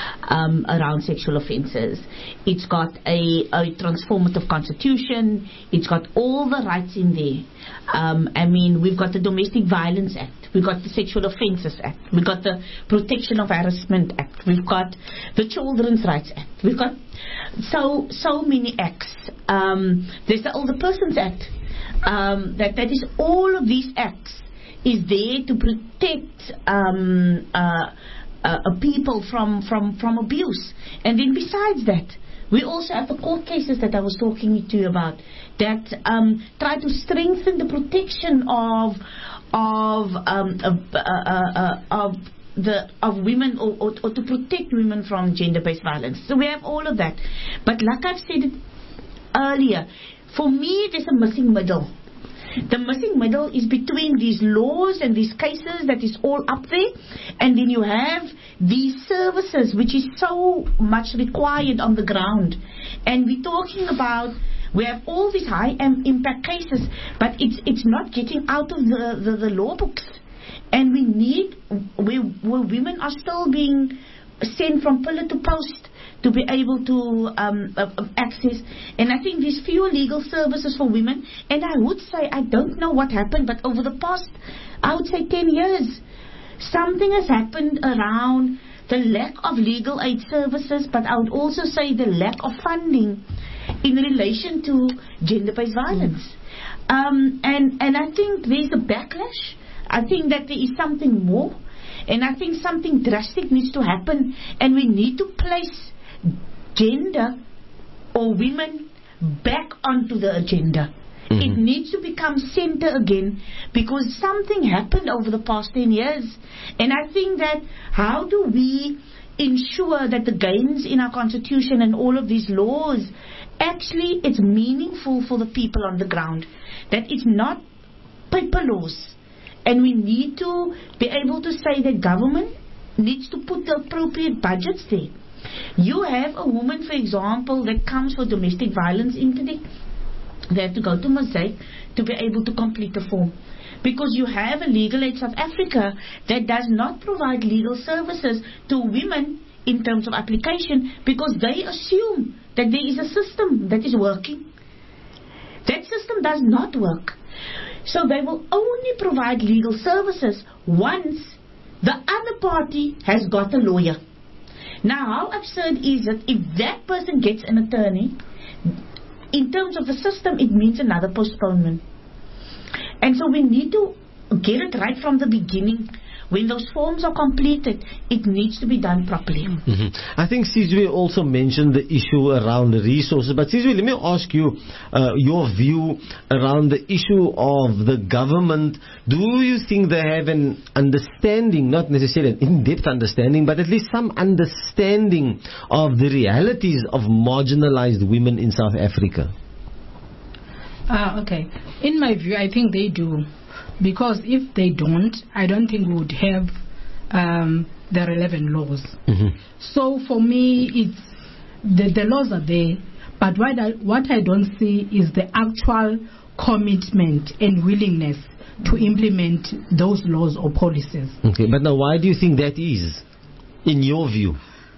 um, around sexual offences. It's got a, a transformative constitution. It's got all the rights in there. Um, I mean, we've got the Domestic Violence Act. We've got the Sexual Offences Act. We've got the Protection of Harassment Act. We've got the Children's Rights Act. We've got so so many acts. Um, there's the Older Persons Act. Um, that that is all of these acts is there to protect um, uh, uh, people from, from, from abuse. And then besides that, we also have the court cases that I was talking to you about that um, try to strengthen the protection of of um, uh, uh, uh, of the of women or, or, or to protect women from gender-based violence. So we have all of that. But like I've said it earlier, for me there's a missing middle. The missing middle is between these laws and these cases that is all up there, and then you have these services which is so much required on the ground. And we're talking about, we have all these high impact cases, but it's it's not getting out of the, the, the law books. And we need, where, where women are still being sent from pillar to post to be able to um, uh, access. And I think these fewer legal services for women, and I would say, I don't know what happened, but over the past, I would say ten years, something has happened around the lack of legal aid services, but I would also say the lack of funding in relation to gender-based violence. Mm. Um, and, and I think there's a backlash. I think that there is something more, and I think something drastic needs to happen, and we need to place gender or women back onto the agenda. Mm-hmm. It needs to become center again, because something happened over the past ten years. And I think that how do we ensure that the gains in our constitution and all of these laws, actually it's meaningful for the people on the ground, that it's not paper laws. And we need to be able to say that government needs to put the appropriate budgets there. You have a woman, for example, that comes for domestic violence incident. They have to go to Mosaic to be able to complete the form. Because you have a Legal Aid South Africa that does not provide legal services to women in terms of application, because they assume that there is a system that is working. That system does not work. So they will only provide legal services once the other party has got a lawyer. Now, how absurd is it if that person gets an attorney? In terms of the system, it means another postponement. And so we need to get it right from the beginning. When those forms are completed, it needs to be done properly. Mm-hmm. I think Sizwe also mentioned the issue around the resources. But Sizwe, let me ask you uh, your view around the issue of the government. Do you think they have an understanding, not necessarily an in-depth understanding, but at least some understanding of the realities of marginalized women in South Africa? Uh, okay. In my view, I think they do. Because if they don't, I don't think we would have um, the relevant laws. Mm-hmm. So for me, it's the, the laws are there, but what I, what I don't see is the actual commitment and willingness to implement those laws or policies. Okay, but now why do you think that is, in your view?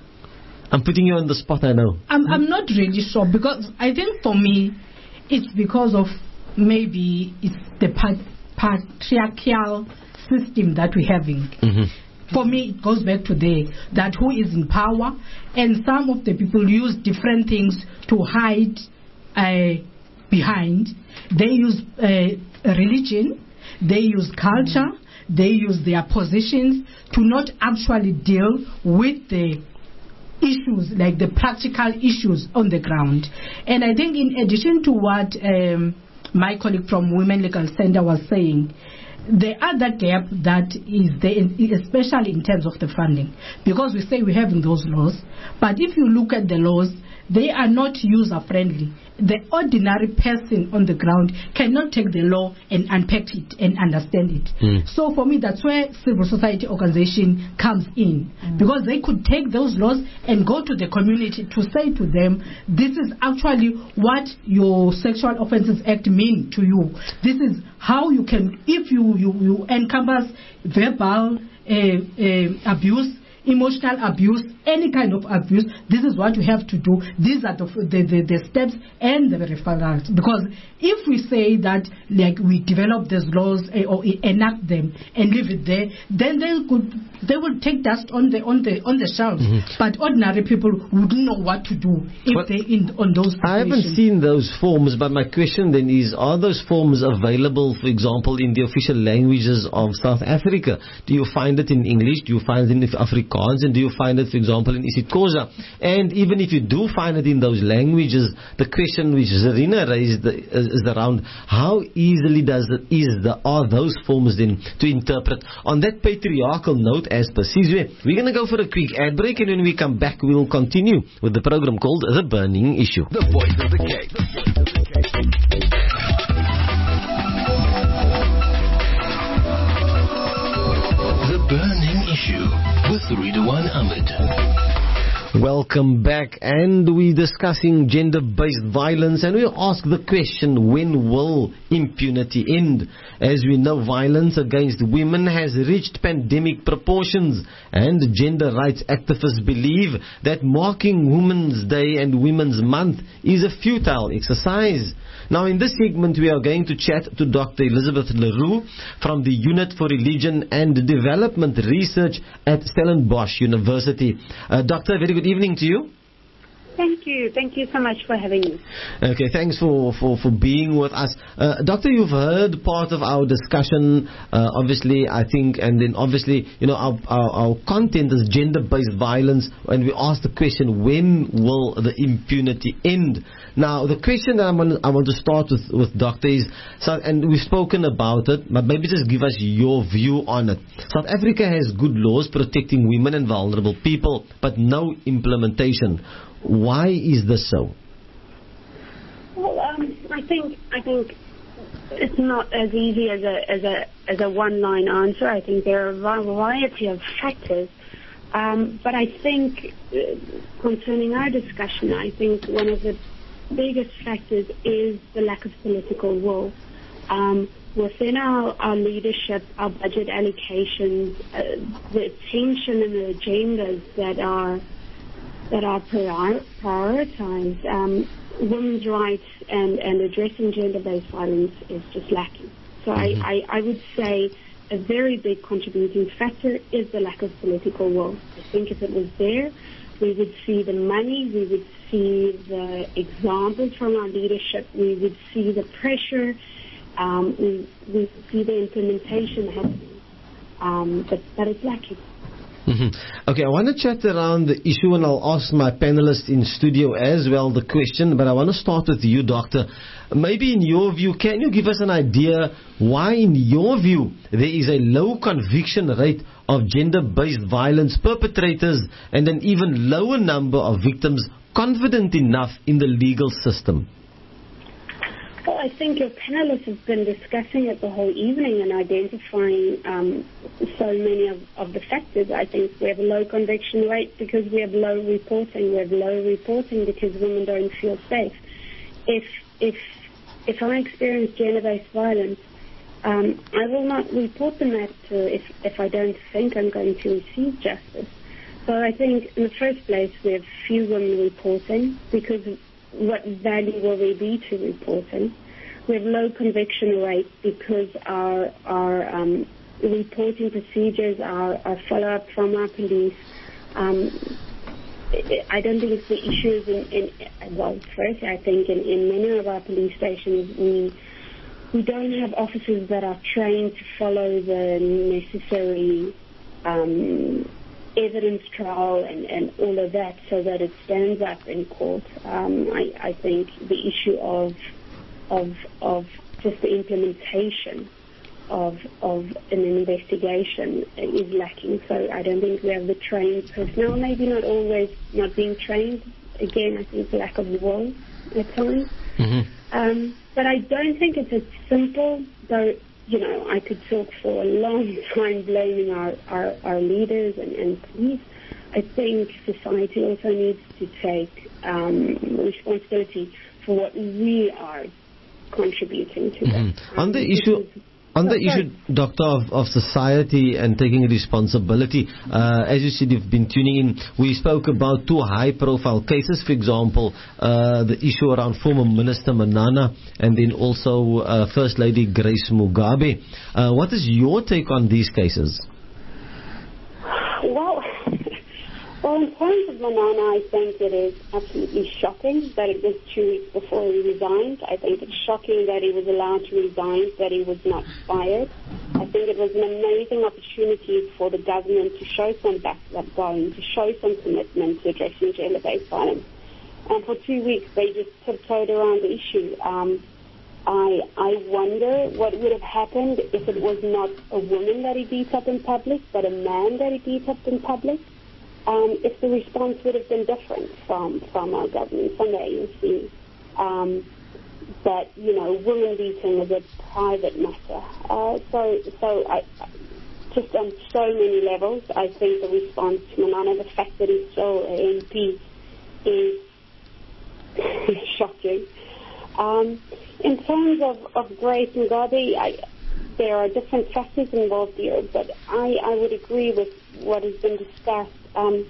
I'm putting you on the spot, I know. I'm, mm-hmm. I'm not really sure, because I think for me, it's because of maybe it's the part patriarchal system that we're having. Mm-hmm. For me, it goes back to the that who is in power, and some of the people use different things to hide uh, behind. They use uh, religion, they use culture, mm-hmm. they use their positions to not actually deal with the issues, like the practical issues on the ground. And I think in addition to what um, my colleague from Women Legal Center was saying, the other gap that is there, especially in terms of the funding, because we say we're having those laws, but if you look at the laws, they are not user-friendly. The ordinary person on the ground cannot take the law and unpack it and understand it. Mm. So for me, that's where civil society organization comes in, mm. because they could take those laws and go to the community to say to them, this is actually what your Sexual Offences Act means to you. This is how you can, if you, you, you encompass verbal uh, uh, abuse, emotional abuse, any kind of abuse, this is what you have to do. These are the, the, the, the steps and the referrals. Because if we say that, like, we develop these laws uh, or enact them and leave it there, then they could they will take dust on the on the on the shelves. Mm-hmm. But ordinary people wouldn't know what to do if but they in on those situations. I haven't seen those forms, but my question then is: are those forms available, for example, in the official languages of South Africa? Do you find it in English? Do you find it in Afrikaans? Afrikaans, and do you find it, for example, in isiXhosa? And even if you do find it in those languages, the question which Zarina raised is, is around how easily does it, is the, are those forms then to interpret? On that patriarchal note, as per Sizwe, we're going to go for a quick ad break, and when we come back, we'll continue with the program called The Burning Issue. The Voice of the Cape. The Voice of the Cape. The Burning Issue with Ridwan Ahmed. Welcome back, and we're discussing gender-based violence, and we ask the question, when will impunity end? As we know, violence against women has reached pandemic proportions, and gender rights activists believe that marking Women's Day and Women's Month is a futile exercise. Now, in this segment, we are going to chat to Doctor Elizabeth Leroux from the Unit for Religion and Development Research at Stellenbosch University. Uh, doctor, very good evening to you. Thank you. Thank you so much for having me. Okay, thanks for, for, for being with us. Uh, Doctor, you've heard part of our discussion, uh, obviously, I think, and then obviously, you know, our, our, our content is gender-based violence, and we asked the question, when will the impunity end? Now, the question that I want, I want to start with, with Doctor is, so, and we've spoken about it, but maybe just give us your view on it. South Africa has good laws protecting women and vulnerable people, but no implementation. Why is this so? Well, um, I think I think it's not as easy as a as a as a one-line answer. I think there are a variety of factors, um, but I think uh, concerning our discussion, I think one of the biggest factors is the lack of political will. Um, within our, our leadership, our budget allocations, uh, the attention and the agendas that are that are prior, prioritized, um, women's rights and, and addressing gender-based violence is just lacking. So mm-hmm. I, I, I would say a very big contributing factor is the lack of political will. I think if it was there, we would see the money, we would see the examples from our leadership, we would see the pressure, um, we, we would see the implementation happening. Um, but, but it's lacking. Mm-hmm. Okay, I want to chat around the issue, and I'll ask my panelists in studio as well the question, but I want to start with you, Doctor. Maybe in your view, can you give us an idea why, in your view, there is a low conviction rate of gender-based violence perpetrators and an even lower number of victims confident enough in the legal system? Well, I think your panelists have been discussing it the whole evening and identifying um, so many of, of the factors. I think we have a low conviction rate because we have low reporting. We have low reporting because women don't feel safe. If if if I experience gender-based violence, um, I will not report the matter if if I don't think I'm going to receive justice. So I think in the first place we have few women reporting because what value will there be to reporting? We have low conviction rate because our our um, reporting procedures, our, our follow-up from our police. Um, I don't think it's the issues in, in well, first I think in, in many of our police stations we we don't have officers that are trained to follow the necessary um, evidence trial and, and all of that so that it stands up in court. Um, I, I think the issue of of of just the implementation of of an investigation is lacking. So I don't think we have the trained personnel, maybe not always not being trained. Again, I think lack of will at times. Mm-hmm. Um, but I don't think it's as simple, though, you know, I could talk for a long time blaming our, our, our leaders and, and police. I think society also needs to take um, responsibility for what we are contributing to mm-hmm. that. Um, on the issue, on the issue, Doctor, of, of society and taking responsibility, uh, as you said, you've been tuning in. We spoke about two high-profile cases, for example, uh, the issue around former Minister Manana and then also uh, First Lady Grace Mugabe. Uh, what is your take on these cases? Well, well, So in terms of Manana, I think it is absolutely shocking that it was two weeks before he resigned. I think it's shocking that he was allowed to resign, that he was not fired. I think it was an amazing opportunity for the government to show some backbone, to show some commitment to addressing gender-based violence. And for two weeks, they just tiptoed around the issue. Um, I, I wonder what would have happened if it was not a woman that he beat up in public, but a man that he beat up in public. Um, if the response would have been different from, from our government, from the A N C. Um, that, you know, woman beating is a private matter. Uh, so, so I, just on so many levels, I think the response to Manana, the fact that he's still an M P, is shocking. Um, in terms of, of Grace Mugabe, I, there are different factors involved here, but I, I would agree with what has been discussed. Um,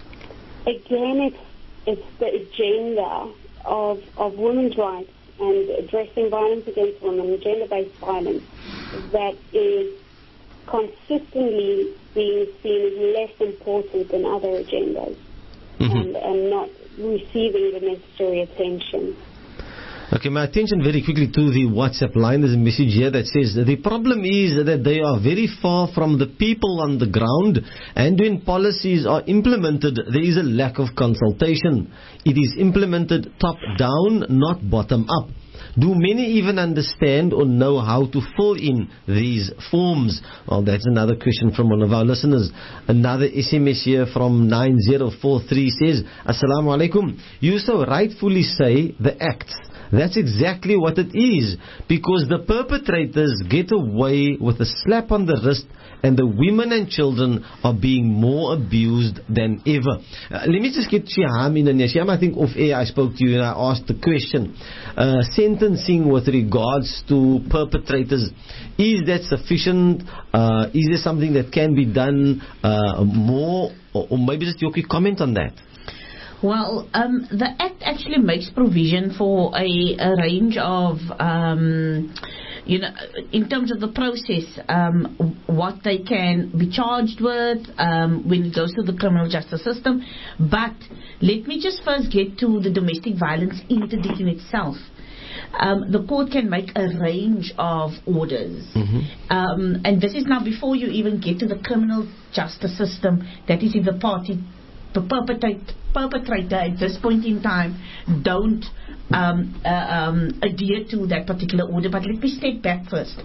again, it's, it's the agenda of, of women's rights and addressing violence against women, gender-based violence, that is consistently being seen as less important than other agendas, mm-hmm. and, and not receiving the necessary attention. Okay, my attention very quickly to the WhatsApp line. There's a message here that says the problem is that they are very far from the people on the ground, and when policies are implemented, there is a lack of consultation. It is implemented top down, not bottom up. Do many even understand or know how to fill in these forms? Well, that's another question from one of our listeners. Another S M S here from nine zero four three says, Assalamu alaikum. You so rightfully say the acts. That's exactly what it is, because the perpetrators get away with a slap on the wrist, and the women and children are being more abused than ever. Uh, let me just get Shiham in. And Shiham, I think off air I spoke to you and I asked the question, uh, sentencing with regards to perpetrators, is that sufficient? Uh, is there something that can be done uh, more? Or, or maybe just your quick comment on that. Well, um, the Act actually makes provision for a, a range of, um, you know, in terms of the process, um, what they can be charged with um, when it goes to the criminal justice system. But let me just first get to the domestic violence interdict in itself. Um, the court can make a range of orders. Mm-hmm. Um, and this is now before you even get to the criminal justice system. That is if the party the perpetrator, perpetrator at this point in time don't um, uh, um, adhere to that particular order. But let me step back first.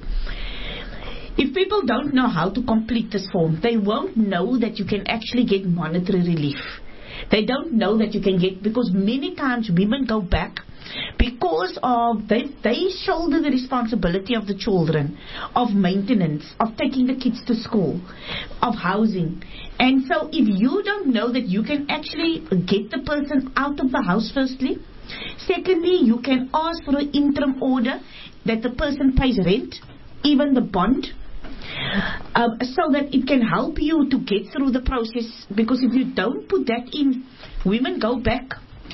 If people don't know how to complete this form, they won't know that you can actually get monetary relief. They don't know that you can get, because many times women go back because of they, they shoulder the responsibility of the children, of maintenance, of taking the kids to school, of housing. And so if you don't know that you can actually get the person out of the house firstly, secondly, you can ask for an interim order that the person pays rent, even the bond, um, so that it can help you to get through the process. Because if you don't put that in, women go back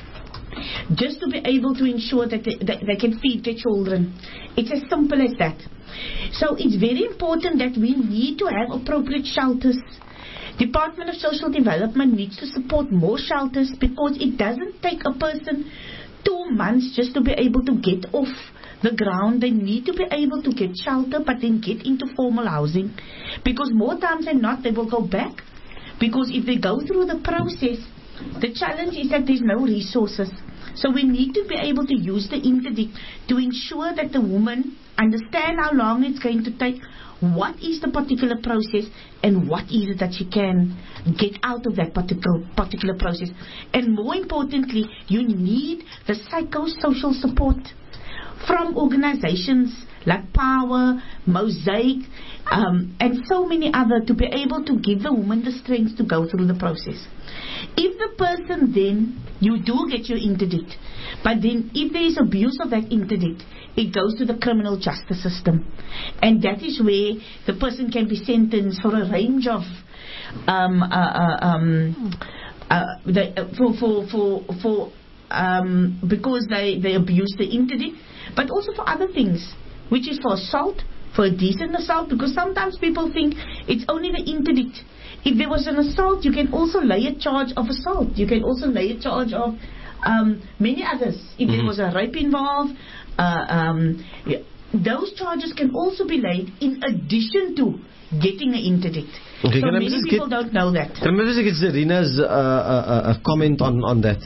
just to be able to ensure that they, that they can feed their children. It's as simple as that. So it's very important that we need to have appropriate shelters. Department of Social Development needs to support more shelters, because it doesn't take a person two months just to be able to get off the ground. They need to be able to get shelter, but then get into formal housing, because more times than not they will go back, because if they go through the process, the challenge is that there's no resources. So we need to be able to use the interdict to ensure that the woman understand how long it's going to take, what is the particular process, and what is it that she can get out of that particular particular process. And more importantly, you need the psychosocial support from organizations like Power, Mosaic, um, and so many other, to be able to give the woman the strength to go through the process. If the person then, you do get your interdict, but then if there is abuse of that interdict, it goes to the criminal justice system. And that is where the person can be sentenced for a range of um, uh, uh, um, uh, the, uh, for, for, for, for um, because they, they abuse the interdict, but also for other things, which is for assault, for a decent assault, because sometimes people think it's only the interdict. If there was an assault, you can also lay a charge of assault. You can also lay a charge of um, many others. If mm-hmm. there was a rape involved, uh, um, yeah, those charges can also be laid in addition to getting an interdict. Okay, so can many I just people get, don't know that. Can I just get Zarina's uh, uh, uh, comment on, on that?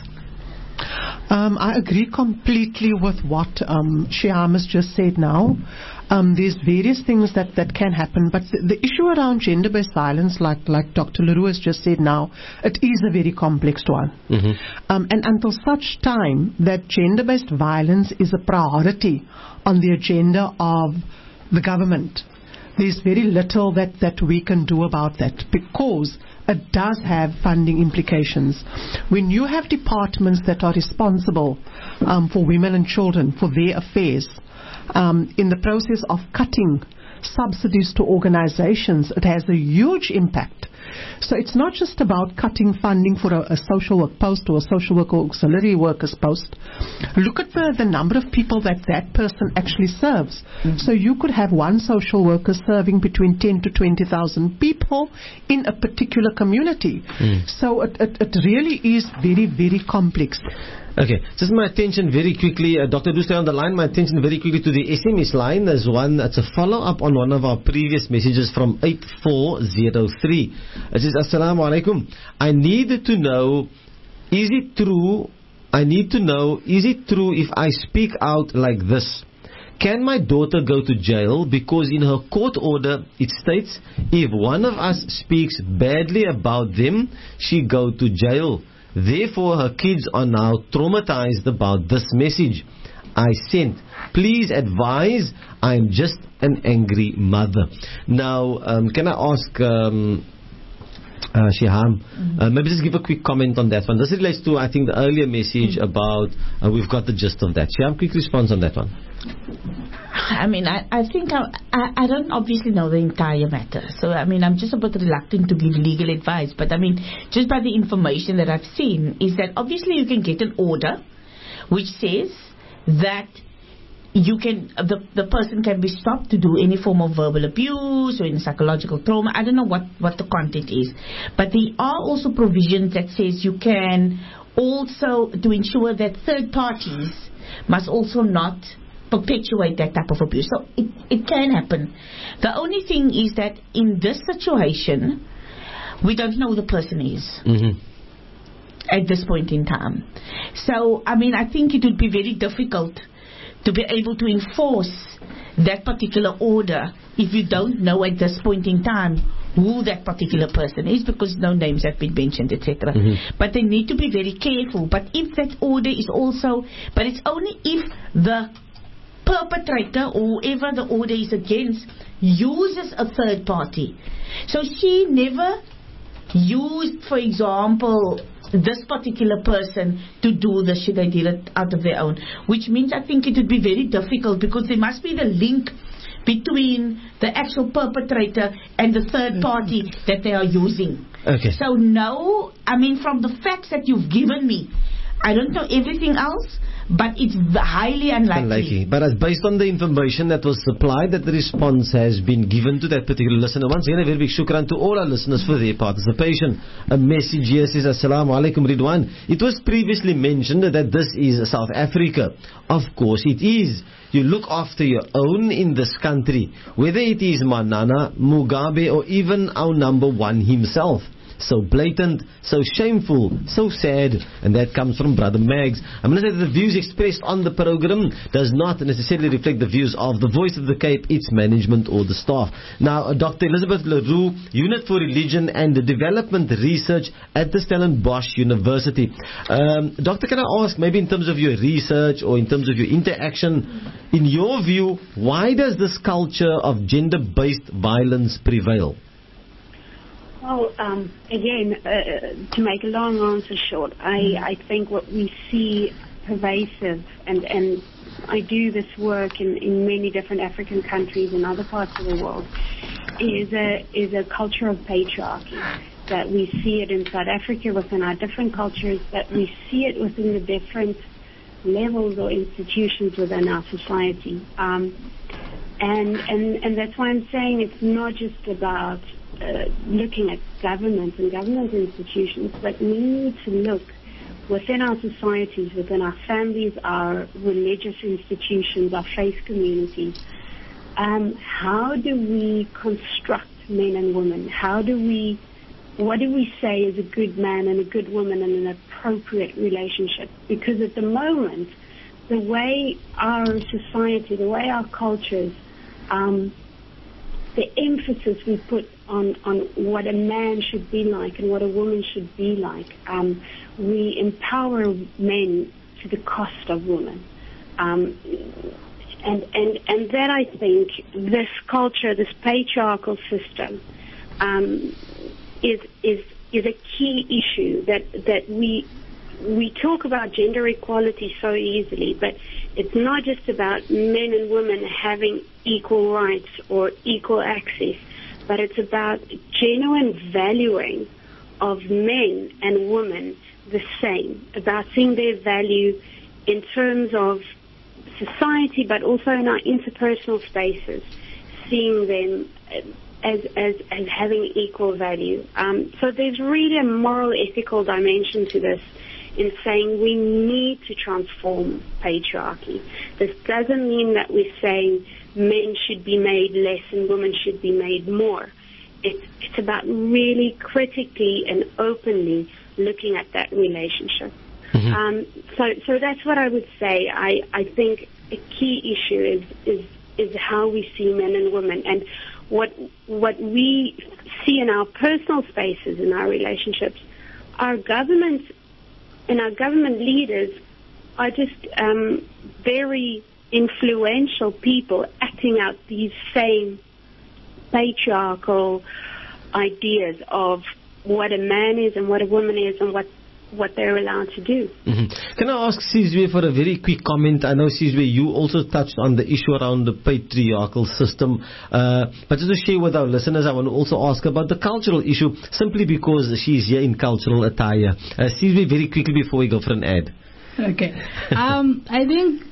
Um, I agree completely with what um, Shiham has just said now. Um, there's various things that, that can happen, but the, the issue around gender-based violence, like, like Doctor Leroux has just said now, it is a very complex one. Mm-hmm. Um, and until such time that gender-based violence is a priority on the agenda of the government, there's very little that, that we can do about that, because it does have funding implications. When you have departments that are responsible um, for women and children, for their affairs, um, in the process of cutting subsidies to organizations, it has a huge impact. So it's not just about cutting funding for a, a social work post or a social work or auxiliary workers post. Look at the, the number of people that that person actually serves. Mm-hmm. So you could have one social worker serving between ten to twenty thousand people in a particular community. Mm. So it, it, it really is very, very complex. Okay, just my attention very quickly, uh, Doctor do stay on the line, my attention very quickly to the S M S line. There's one, it's a follow-up on one of our previous messages from eight four zero three. It says, Assalamu alaikum. I need to know, is it true, I need to know, is it true if I speak out like this? Can my daughter go to jail? Because in her court order, it states, if one of us speaks badly about them, she go to jail. Therefore, her kids are now traumatized about this message I sent. Please advise. I am just an angry mother. Now, um, can I ask um, uh, Shiham, mm-hmm. uh, maybe just give a quick comment on that one. This relates to, I think, the earlier message mm-hmm. about uh, we've got the gist of that. Shiham, quick response on that one. I mean, I, I think I, I, I don't obviously know the entire matter. So, I mean, I'm just a bit reluctant to give legal advice. But, I mean, just by the information that I've seen is that obviously you can get an order which says that you can, the, the person can be stopped to do any form of verbal abuse or any psychological trauma. I don't know what, what the content is. But there are also provisions that says you can also, to ensure that third parties must also not perpetuate that type of abuse. So it, it can happen. The only thing is that in this situation, we don't know who the person is mm-hmm. at this point in time. So, I mean, I think it would be very difficult to be able to enforce that particular order if you don't know at this point in time who that particular person is, because no names have been mentioned, et cetera. Mm-hmm. But they need to be very careful. But if that order is also, but it's only if the perpetrator or whoever the order is against uses a third party. So she never used, for example, this particular person to do this, should they did it out of their own, which means I think it would be very difficult, because there must be the link between the actual perpetrator and the third party that they are using. Okay. So no, I mean, from the facts that you've given me, I don't know everything else, but it's highly unlikely. Unlikely. But as based on the information that was supplied, that the response has been given to that particular listener. Once again, a very big shukran to all our listeners for their participation. A message here says, Assalamu alaikum Ridwan. It was previously mentioned that this is South Africa. Of course it is. You look after your own in this country, whether it is Manana, Mugabe, or even our number one himself. So blatant, so shameful, so sad. And that comes from Brother Mags. I'm going to say that the views expressed on the program does not necessarily reflect the views of the Voice of the Cape, its management or the staff. Now, uh, Doctor Elizabeth Leroux, Unit for Religion and Development Research at the Stellenbosch University. Um, Doctor, can I ask, maybe in terms of your research or in terms of your interaction, in your view, why does this culture of gender-based violence prevail? Well, um, again, uh, to make a long answer short, I, I think what we see pervasive, and, and I do this work in, in many different African countries and other parts of the world, is a, is a culture of patriarchy. That we see it in South Africa within our different cultures, that we see it within the different levels or institutions within our society. Um, and, and, and that's why I'm saying it's not just about uh, looking at government and government institutions, but we need to look within our societies, within our families, our religious institutions, our faith communities. Um, how do we construct men and women? How do we, what do we say is a good man and a good woman and an appropriate relationship? Because at the moment, the way our society, the way our cultures, um, the emphasis we put on, on what a man should be like and what a woman should be like, um, we empower men to the cost of women. Um, and, and, and that, I think, this culture, this patriarchal system, um, is, is, is a key issue that, that we, we talk about gender equality so easily, but it's not just about men and women having equal rights or equal access, but it's about genuine valuing of men and women the same, about seeing their value in terms of society, but also in our interpersonal spaces, seeing them as as, as having equal value. Um, so there's really a moral, ethical dimension to this, in saying we need to transform patriarchy. This doesn't mean that we're saying men should be made less and women should be made more. It's, it's about really critically and openly looking at that relationship. Mm-hmm. Um, so, so that's what I would say. I, I think a key issue is, is, is how we see men and women, and what, what we see in our personal spaces, in our relationships. Our government and our government leaders are just um, very influential people acting out these same patriarchal ideas of what a man is and what a woman is and what what they're allowed to do. Mm-hmm. Can I ask Sizwe for a very quick comment? I know, Sizwe, you also touched on the issue around the patriarchal system, uh, but just to share with our listeners, I want to also ask about the cultural issue, simply because she's here in cultural attire. Uh, Sizwe, very quickly before we go for an ad. Okay. um, I think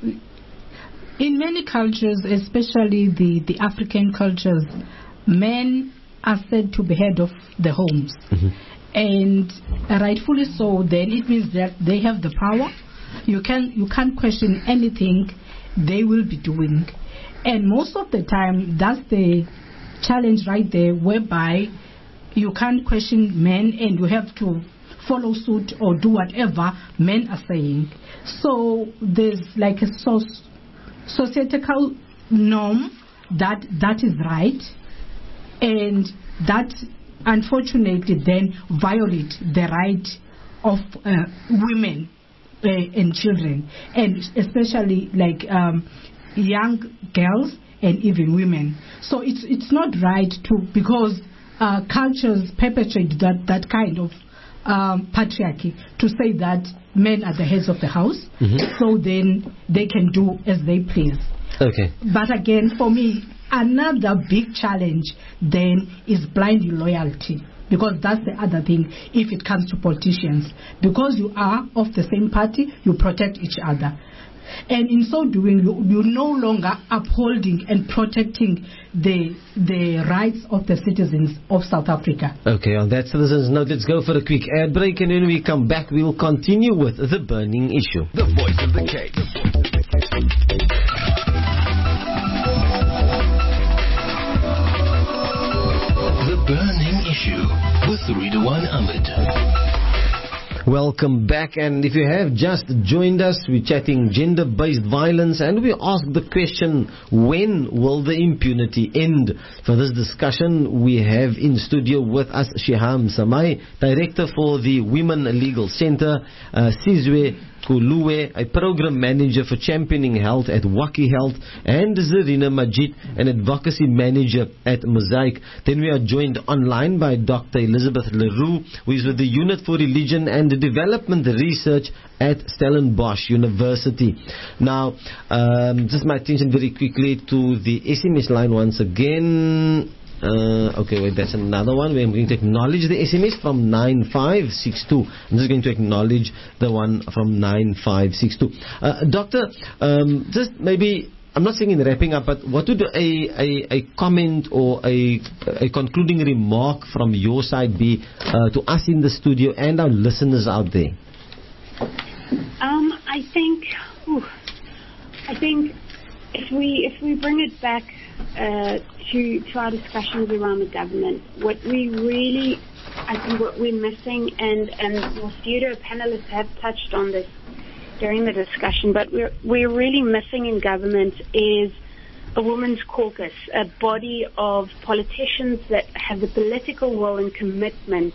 in many cultures, especially the, the African cultures, men are said to be head of the homes. Mm-hmm. And rightfully so, then it means that they have the power. You can you can't question anything they will be doing. And most of the time, that's the challenge right there, whereby you can't question men and you have to follow suit or do whatever men are saying. So there's like a so- societal norm that that is right, and that unfortunately then violate the right of uh, women uh, and children, and especially like um, young girls and even women. So it's it's not right to, because uh, cultures perpetrate that, that kind of um, patriarchy, to say that men are the heads of the house, mm-hmm. so then they can do as they please. Okay. But again, for me, another big challenge then is blind loyalty, because that's the other thing if it comes to politicians. Because you are of the same party, you protect each other. And in so doing, you, you're no longer upholding and protecting the the rights of the citizens of South Africa. Okay, on that citizens note, let's go for a quick ad break, and when we come back, we'll continue with the burning issue. The Voice of the Cape. Burning Issue with Ridwan Ahmed. Welcome back, and if you have just joined us, we're chatting gender-based violence, and we ask the question, when will the impunity end? For this discussion, we have in studio with us Shiham Samai, Director for the Women Legal Center, uh, Sizwe Kuluwe, a Program Manager for Championing Health at Waki Health, and Zarina Majid, an Advocacy Manager at Mosaic. Then we are joined online by Doctor Elizabeth Leroux, who is with the Unit for Religion and Development Research at Stellenbosch University. Now, um, just my attention very quickly to the S M S line once again. Uh, okay, wait, that's another one. We're going to acknowledge the S M S from nine five six two. I'm just going to acknowledge the one from nine five six two. Uh, doctor, um, just maybe I'm not saying in wrapping up, but what would a, a, a comment or a, a concluding remark from your side be uh, to us in the studio and our listeners out there? Um, I think, whew, I think if we if we bring it back uh, to to our discussions around the government, what we really, I think, what we're missing, and and your studio panelists have touched on this during the discussion, but we're we're really missing in government is a women's caucus, a body of politicians that have the political will and commitment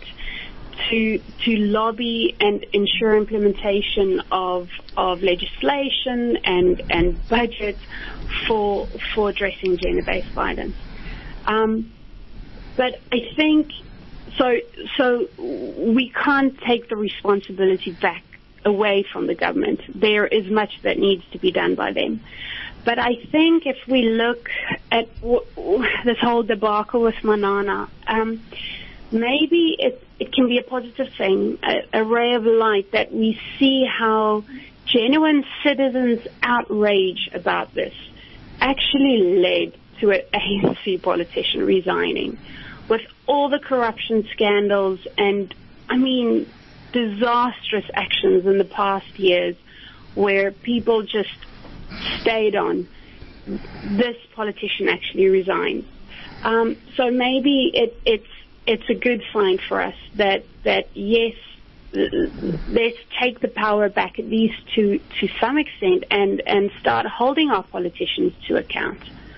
to to lobby and ensure implementation of of legislation and and budgets for for addressing gender-based violence. Um, but I think so so we can't take the responsibility back away from the government. There is much that needs to be done by them. But I think if we look at w- w- this whole debacle with Manana, um, maybe it, it can be a positive thing, a, a ray of light that we see how genuine citizens' outrage about this actually led to an A N C politician resigning. With all the corruption scandals and, I mean, disastrous actions in the past years where people just stayed on, this politician actually resigned. Um, so maybe it, it's it's a good sign for us that that yes, let's take the power back at least to to some extent and and start holding our politicians to account.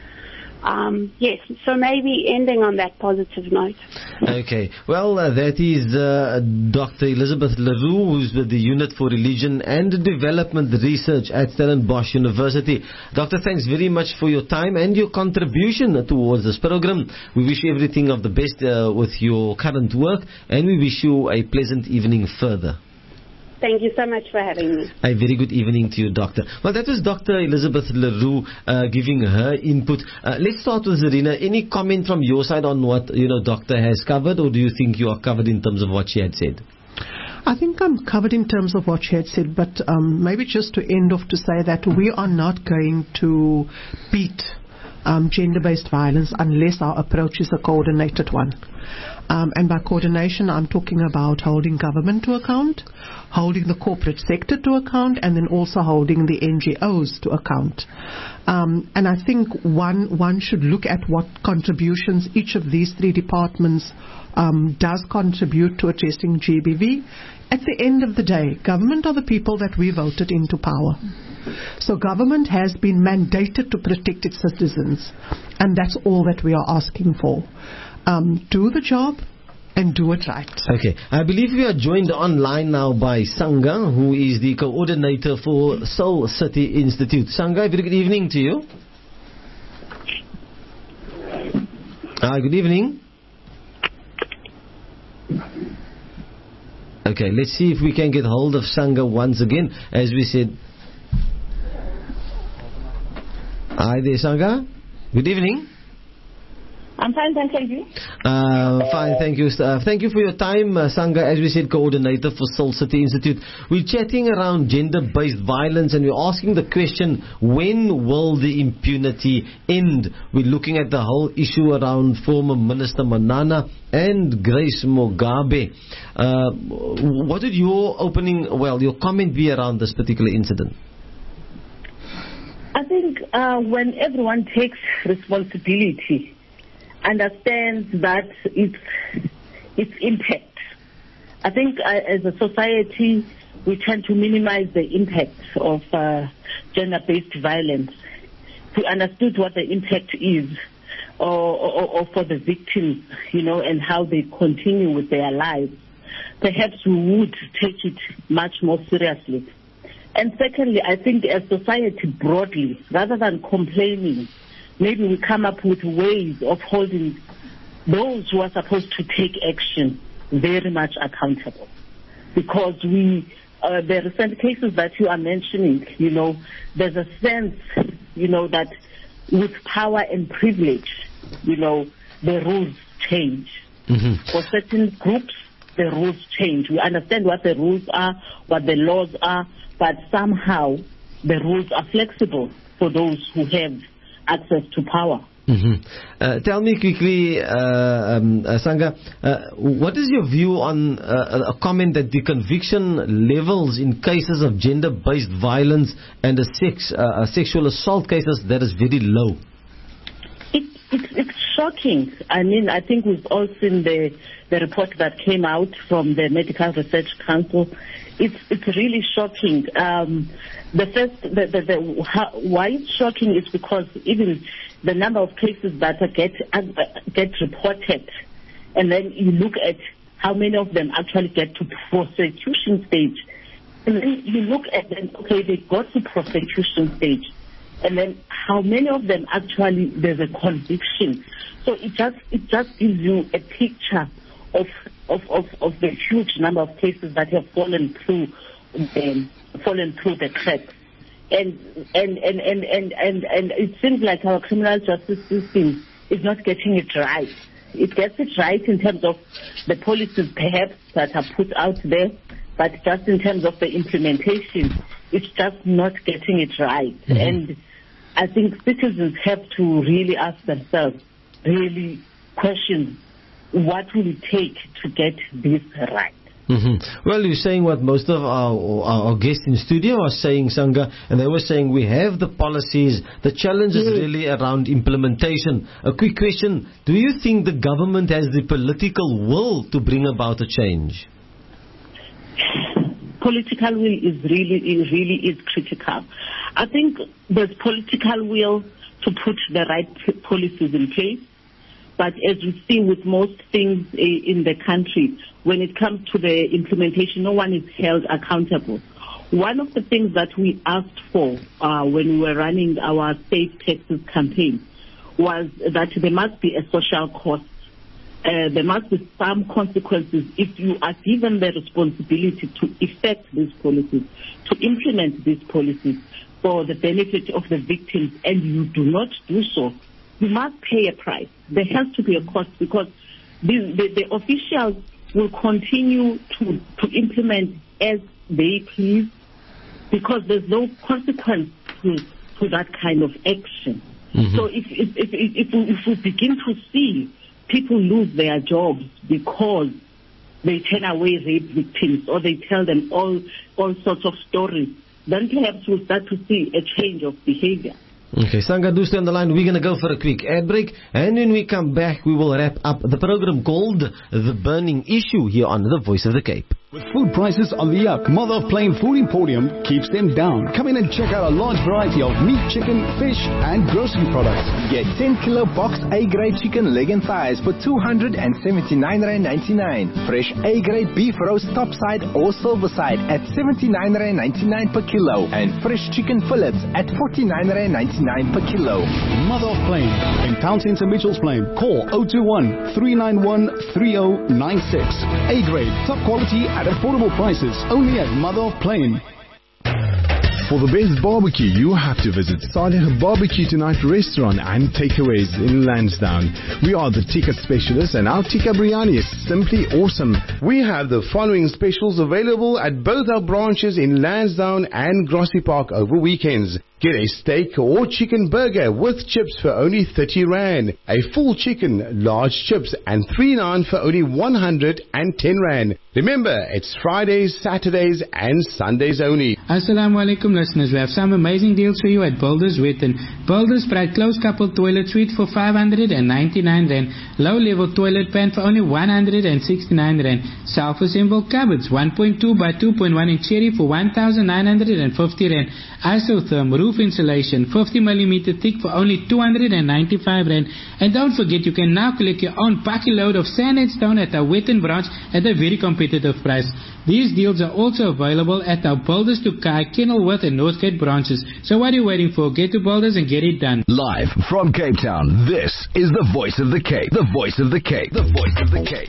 Um, yes, so maybe ending on that positive note. Okay, well, uh, that is uh, Doctor Elizabeth Leroux, who's with the Unit for Religion and Development Research at Stellenbosch University. Doctor, thanks very much for your time and your contribution towards this program. We wish you everything of the best uh, with your current work, and we wish you a pleasant evening further. Thank you so much for having me. A very good evening to you, Doctor. Well, that was Doctor Elizabeth Leroux uh, giving her input. Uh, let's start with Zarina. Any comment from your side on what, you know, Doctor has covered, or do you think you are covered in terms of what she had said? I think I'm covered in terms of what she had said, but um, maybe just to end off to say that we are not going to beat um, gender-based violence unless our approach is a coordinated one. Um, and by coordination, I'm talking about holding government to account, holding the corporate sector to account, and then also holding the N G Os to account. Um, and I think one one should look at what contributions each of these three departments um, does contribute to addressing G B V. At the end of the day, government are the people that we voted into power. So government has been mandated to protect its citizens, and that's all that we are asking for. Um, do the job and do it right. Okay. I believe we are joined online now by Sangha, who is the coordinator for Soul City Institute. Sangha, very good evening to you. Hi, good evening. Okay, let's see if we can get hold of Sangha once again. As we said. Hi there, Sangha. Good evening. I'm fine, thank you. Uh, fine, thank you. Uh, thank you for your time, uh, Sangha, as we said, coordinator for Soul City Institute. We're chatting around gender-based violence, and we're asking the question, when will the impunity end? We're looking at the whole issue around former Minister Manana and Grace Mugabe. Uh, what would your opening, well, your comment be around this particular incident? I think uh, when everyone takes responsibility, understands that its its impact. I think uh, as a society, we tend to minimize the impact of uh, gender-based violence. To understand what the impact is, or, or, or for the victims, you know, and how they continue with their lives, perhaps we would take it much more seriously. And secondly, I think as society broadly, rather than complaining, maybe we come up with ways of holding those who are supposed to take action very much accountable. Because we, uh, the recent cases that you are mentioning, you know, there's a sense, you know, that with power and privilege, you know, the rules change. Mm-hmm. For certain groups, the rules change. We understand what the rules are, what the laws are, but somehow the rules are flexible. for those who have access to power. Mm-hmm. Uh, tell me quickly, uh, um, uh, Sanga, uh, what is your view on uh, a comment that the conviction levels in cases of gender-based violence and a sex, uh, a sexual assault cases, that is very low? It, it, it's shocking. I mean, I think we've all seen the, the report that came out from the Medical Research Council. It's it's really shocking. Um, the first, the, the, the, how, why it's shocking is because even the number of cases that are get uh, get reported, and then you look at how many of them actually get to prosecution stage, and then you look at them. Okay, they got to prosecution stage, and then how many of them actually there's a conviction. So it just it just gives you a picture of of, of, of the huge number of cases that have fallen through um, fallen through the cracks. And and, and, and, and, and and it seems like our criminal justice system is not getting it right. It gets it right in terms of the policies perhaps that are put out there, but just in terms of the implementation, it's just not getting it right. Mm-hmm. And I think citizens have to really ask themselves, really question, what will it take to get this right? Mm-hmm. Well, you're saying what most of our, our, our guests in studio are saying, Sanga, and they were saying we have the policies. The challenge is yes. really around implementation. A quick question: do you think the government has the political will to bring about a change? Political will is really, it really is critical. I think there's political will to put the right p- policies in place. But as we see with most things in the country, when it comes to the implementation, no one is held accountable. One of the things that we asked for uh, when we were running our Safe Taxes campaign was that there must be a social cost. Uh, there must be some consequences if you are given the responsibility to effect these policies, to implement these policies for the benefit of the victims, and you do not do so. You must pay a price. There has to be a cost, because the, the, the officials will continue to, to implement as they please, because there's no consequence to, to that kind of action. Mm-hmm. So if, if, if, if, we, if we begin to see people lose their jobs because they turn away rape victims or they tell them all, all sorts of stories, then perhaps we'll start to see a change of behavior. Okay, Sanga, do stay on the line. We're going to go for a quick ad break, and when we come back, we will wrap up the program called The Burning Issue here on The Voice of the Cape. With food prices on the up, Mother of Plain Food Emporium keeps them down. Come in and check out a large variety of meat, chicken, fish, and grocery products. Get ten kilo box A-grade chicken leg and thighs for two hundred seventy-nine rand ninety-nine. Fresh A-grade beef roast topside or silver side at seventy-nine rand ninety-nine per kilo. And fresh chicken fillets at forty-nine rand ninety-nine per kilo. Mother of Plain in Town Centre Mitchell's Plain. Call zero two one, three nine one, three zero nine six. A-grade, top quality at affordable prices, only at Mother of Plain. For the best barbecue, you have to visit Saleh Barbecue Tonight restaurant and takeaways in Lansdowne. We are the tikka specialists, and our tikka biryani is simply awesome. We have the following specials available at both our branches in Lansdowne and Grassy Park over weekends. Get a steak or chicken burger with chips for only thirty rand. A full chicken, large chips and three naan for only one hundred ten rand. Remember, it's Fridays, Saturdays and Sundays only. Assalamu alaikum listeners. We have some amazing deals for you at Builders Witten. Builders Pride Closed Couple Toilet Suite for five hundred ninety-nine rand. Low level toilet pan for only one hundred sixty-nine rand. Self-assembled cupboards one point two by two point one inch cherry for one thousand nine hundred fifty rand. Isotherm roof insulation fifty millimeter thick for only two hundred ninety-five rand. And don't forget, you can now collect your own bucket load of sand and stone at our Witten branch at a very competitive price. These deals are also available at our Builders to Kai, Kenilworth and Northgate branches. So what are you waiting for? Get to Builders and get it done. Live from Cape Town, this is the Voice of the Cape. The Voice of the Cape. The Voice of the Cape.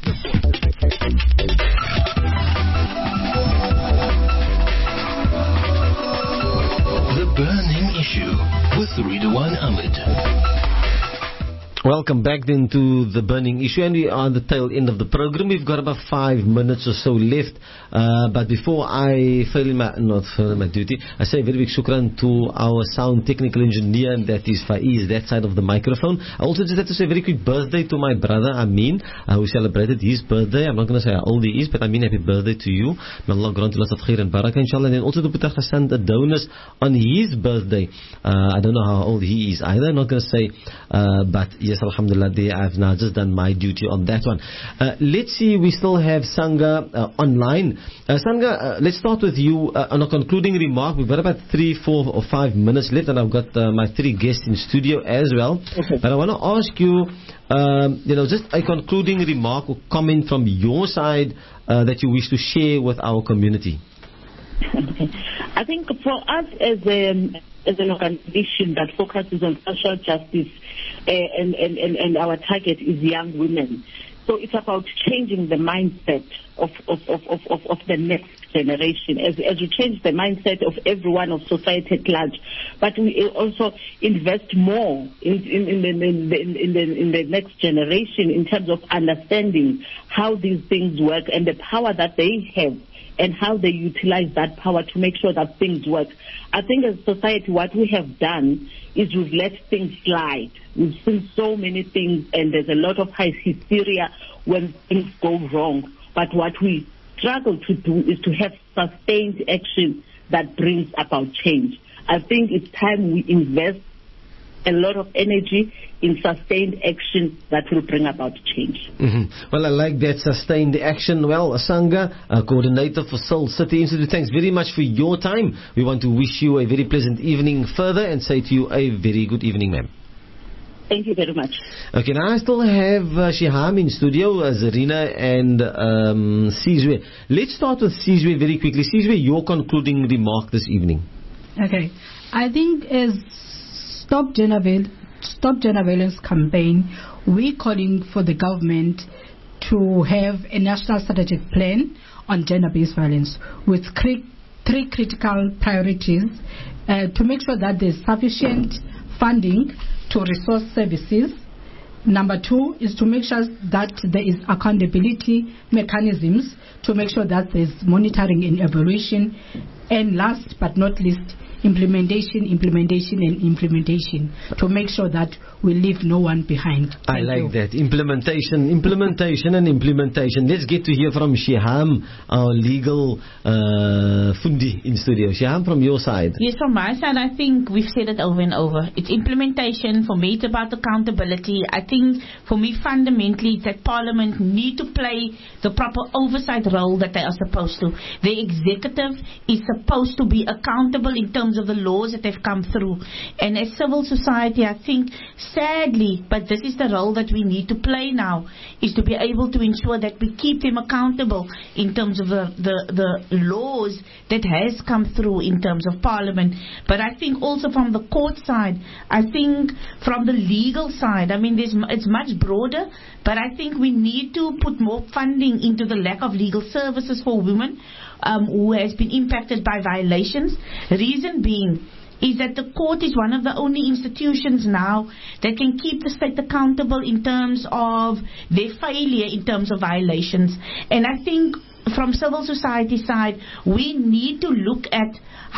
The Burning Issue with Ridwan Ahmed. Welcome back then to the burning issue, and we are at the tail end of the program. We've got about five minutes or so left. Uh, but before I fail my, not fail my duty, I say a very big shukran to our sound technical engineer, and that is Faiz, that side of the microphone. I also just have to say a very quick birthday to my brother Amin, uh, who celebrated his birthday. I'm not going to say how old he is, but I mean happy birthday to you. May Allah grant you lots of khair and barakah, inshallah. And then also to put a donors on his birthday. Uh, I don't know how old he is either. I'm not going to say, uh, but yes, alhamdulillah, they, I've now just done my duty on that one. Uh, let's see, we still have Sangha uh, online. Uh, Sangha, uh, let's start with you uh, on a concluding remark. We've got about three, four or five minutes left, and I've got uh, my three guests in studio as well. Okay. But I want to ask you, um, you know, just a concluding remark or comment from your side uh, that you wish to share with our community. Okay. I think for us as a as an organization that focuses on social justice, uh, and, and, and, and our target is young women. So it's about changing the mindset of, of, of, of, of, of the next generation, as, as we change the mindset of everyone of society at large. But we also invest more in, in, in, the, in, the, in, the, in the next generation in terms of understanding how these things work and the power that they have, and how they utilize that power to make sure that things work. I think as a society, what we have done is we've let things slide. We've seen so many things, and there's a lot of hysteria when things go wrong. But what we struggle to do is to have sustained action that brings about change. I think it's time we invest a lot of energy in sustained action that will bring about change. Mm-hmm. Well, I like that sustained action. Well, Sangha, uh, coordinator for Soul City Institute, thanks very much for your time. We want to wish you a very pleasant evening further and say to you a very good evening, ma'am. Thank you very much. Okay, now I still have uh, Shiham in studio, uh, Zarina and um, Sizwe. Let's start with Sizwe very quickly. Sizwe, your concluding remark this evening. Okay, I think as Stop Gender, Stop Gender Violence campaign, we're calling for the government to have a national strategic plan on gender-based violence with cri- three critical priorities uh, to make sure that there's sufficient funding to resource services. Number two is to make sure that there is accountability mechanisms to make sure that there's monitoring and evaluation. And last but not least, implementation, implementation, and implementation to make sure that we leave no one behind. Thank I like you. that. Implementation, implementation, and implementation. Let's get to hear from Shiham, our legal uh, fundi in studio. Shiham, from your side. Yes, from my side, I think we've said it over and over. It's implementation. For me, it's about accountability. I think for me, fundamentally, it's that Parliament need to play the proper oversight role that they are supposed to. The executive is supposed to be accountable in terms of the laws that have come through. And as civil society, I think, sadly, but this is the role that we need to play now, is to be able to ensure that we keep them accountable in terms of the, the, the laws that has come through in terms of Parliament. But I think also from the court side, I think from the legal side, I mean, there's, it's much broader, but I think we need to put more funding into the lack of legal services for women um, who has been impacted by violations. Reason being is that the court is one of the only institutions now that can keep the state accountable in terms of their failure in terms of violations. And I think from civil society side, we need to look at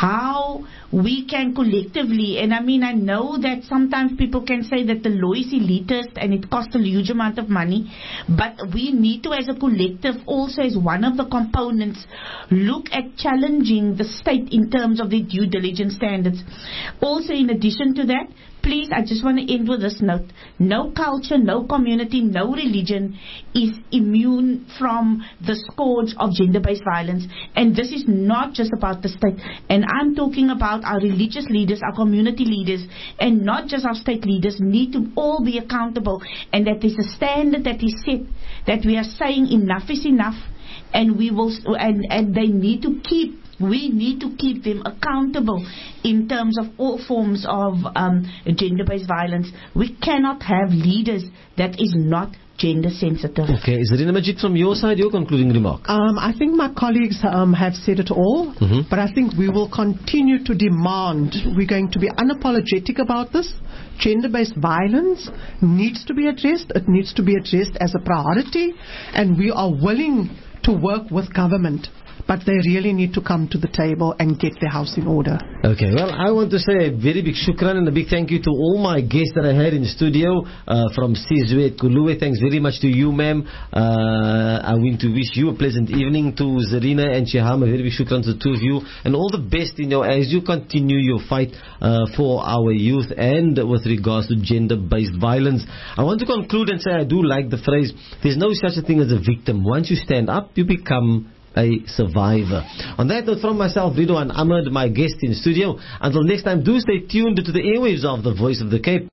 how we can collectively, and I mean, I know that sometimes people can say that the law is elitist and it costs a huge amount of money, but we need to, as a collective, also as one of the components, look at challenging the state in terms of their due diligence standards. Also, in addition to that, please, I just want to end with this note. No culture, no community, no religion is immune from the scourge of gender-based violence. And this is not just about the state. And I'm talking about our religious leaders, our community leaders, and not just our state leaders need to all be accountable. And that there's a standard that is set, that we are saying enough is enough. And we will, and, and they need to keep We need to keep them accountable in terms of all forms of um, gender-based violence. We cannot have leaders that is not gender sensitive. Okay, is Zarina Majid, from your side, your concluding remark? Um, I think my colleagues um, have said it all, Mhm. but I think we will continue to demand, we're going to be unapologetic about this. Gender-based violence needs to be addressed. It needs to be addressed as a priority, and we are willing to work with government, but they really need to come to the table and get their house in order. Okay, well, I want to say a very big shukran and a big thank you to all my guests that I had in the studio, uh, from Sizwe Kuluwe. Thanks very much to you, ma'am. Uh, I want to wish you a pleasant evening. To Zarina and Shiham, a very big shukran to the two of you, and all the best in your, as you continue your fight uh, for our youth and with regards to gender-based violence. I want to conclude and say I do like the phrase, there's no such a thing as a victim. Once you stand up, you become a survivor. On that note, from myself, Ridwan Ahmed, my guest in studio, until next time, do stay tuned to the airwaves of the Voice of the Cape.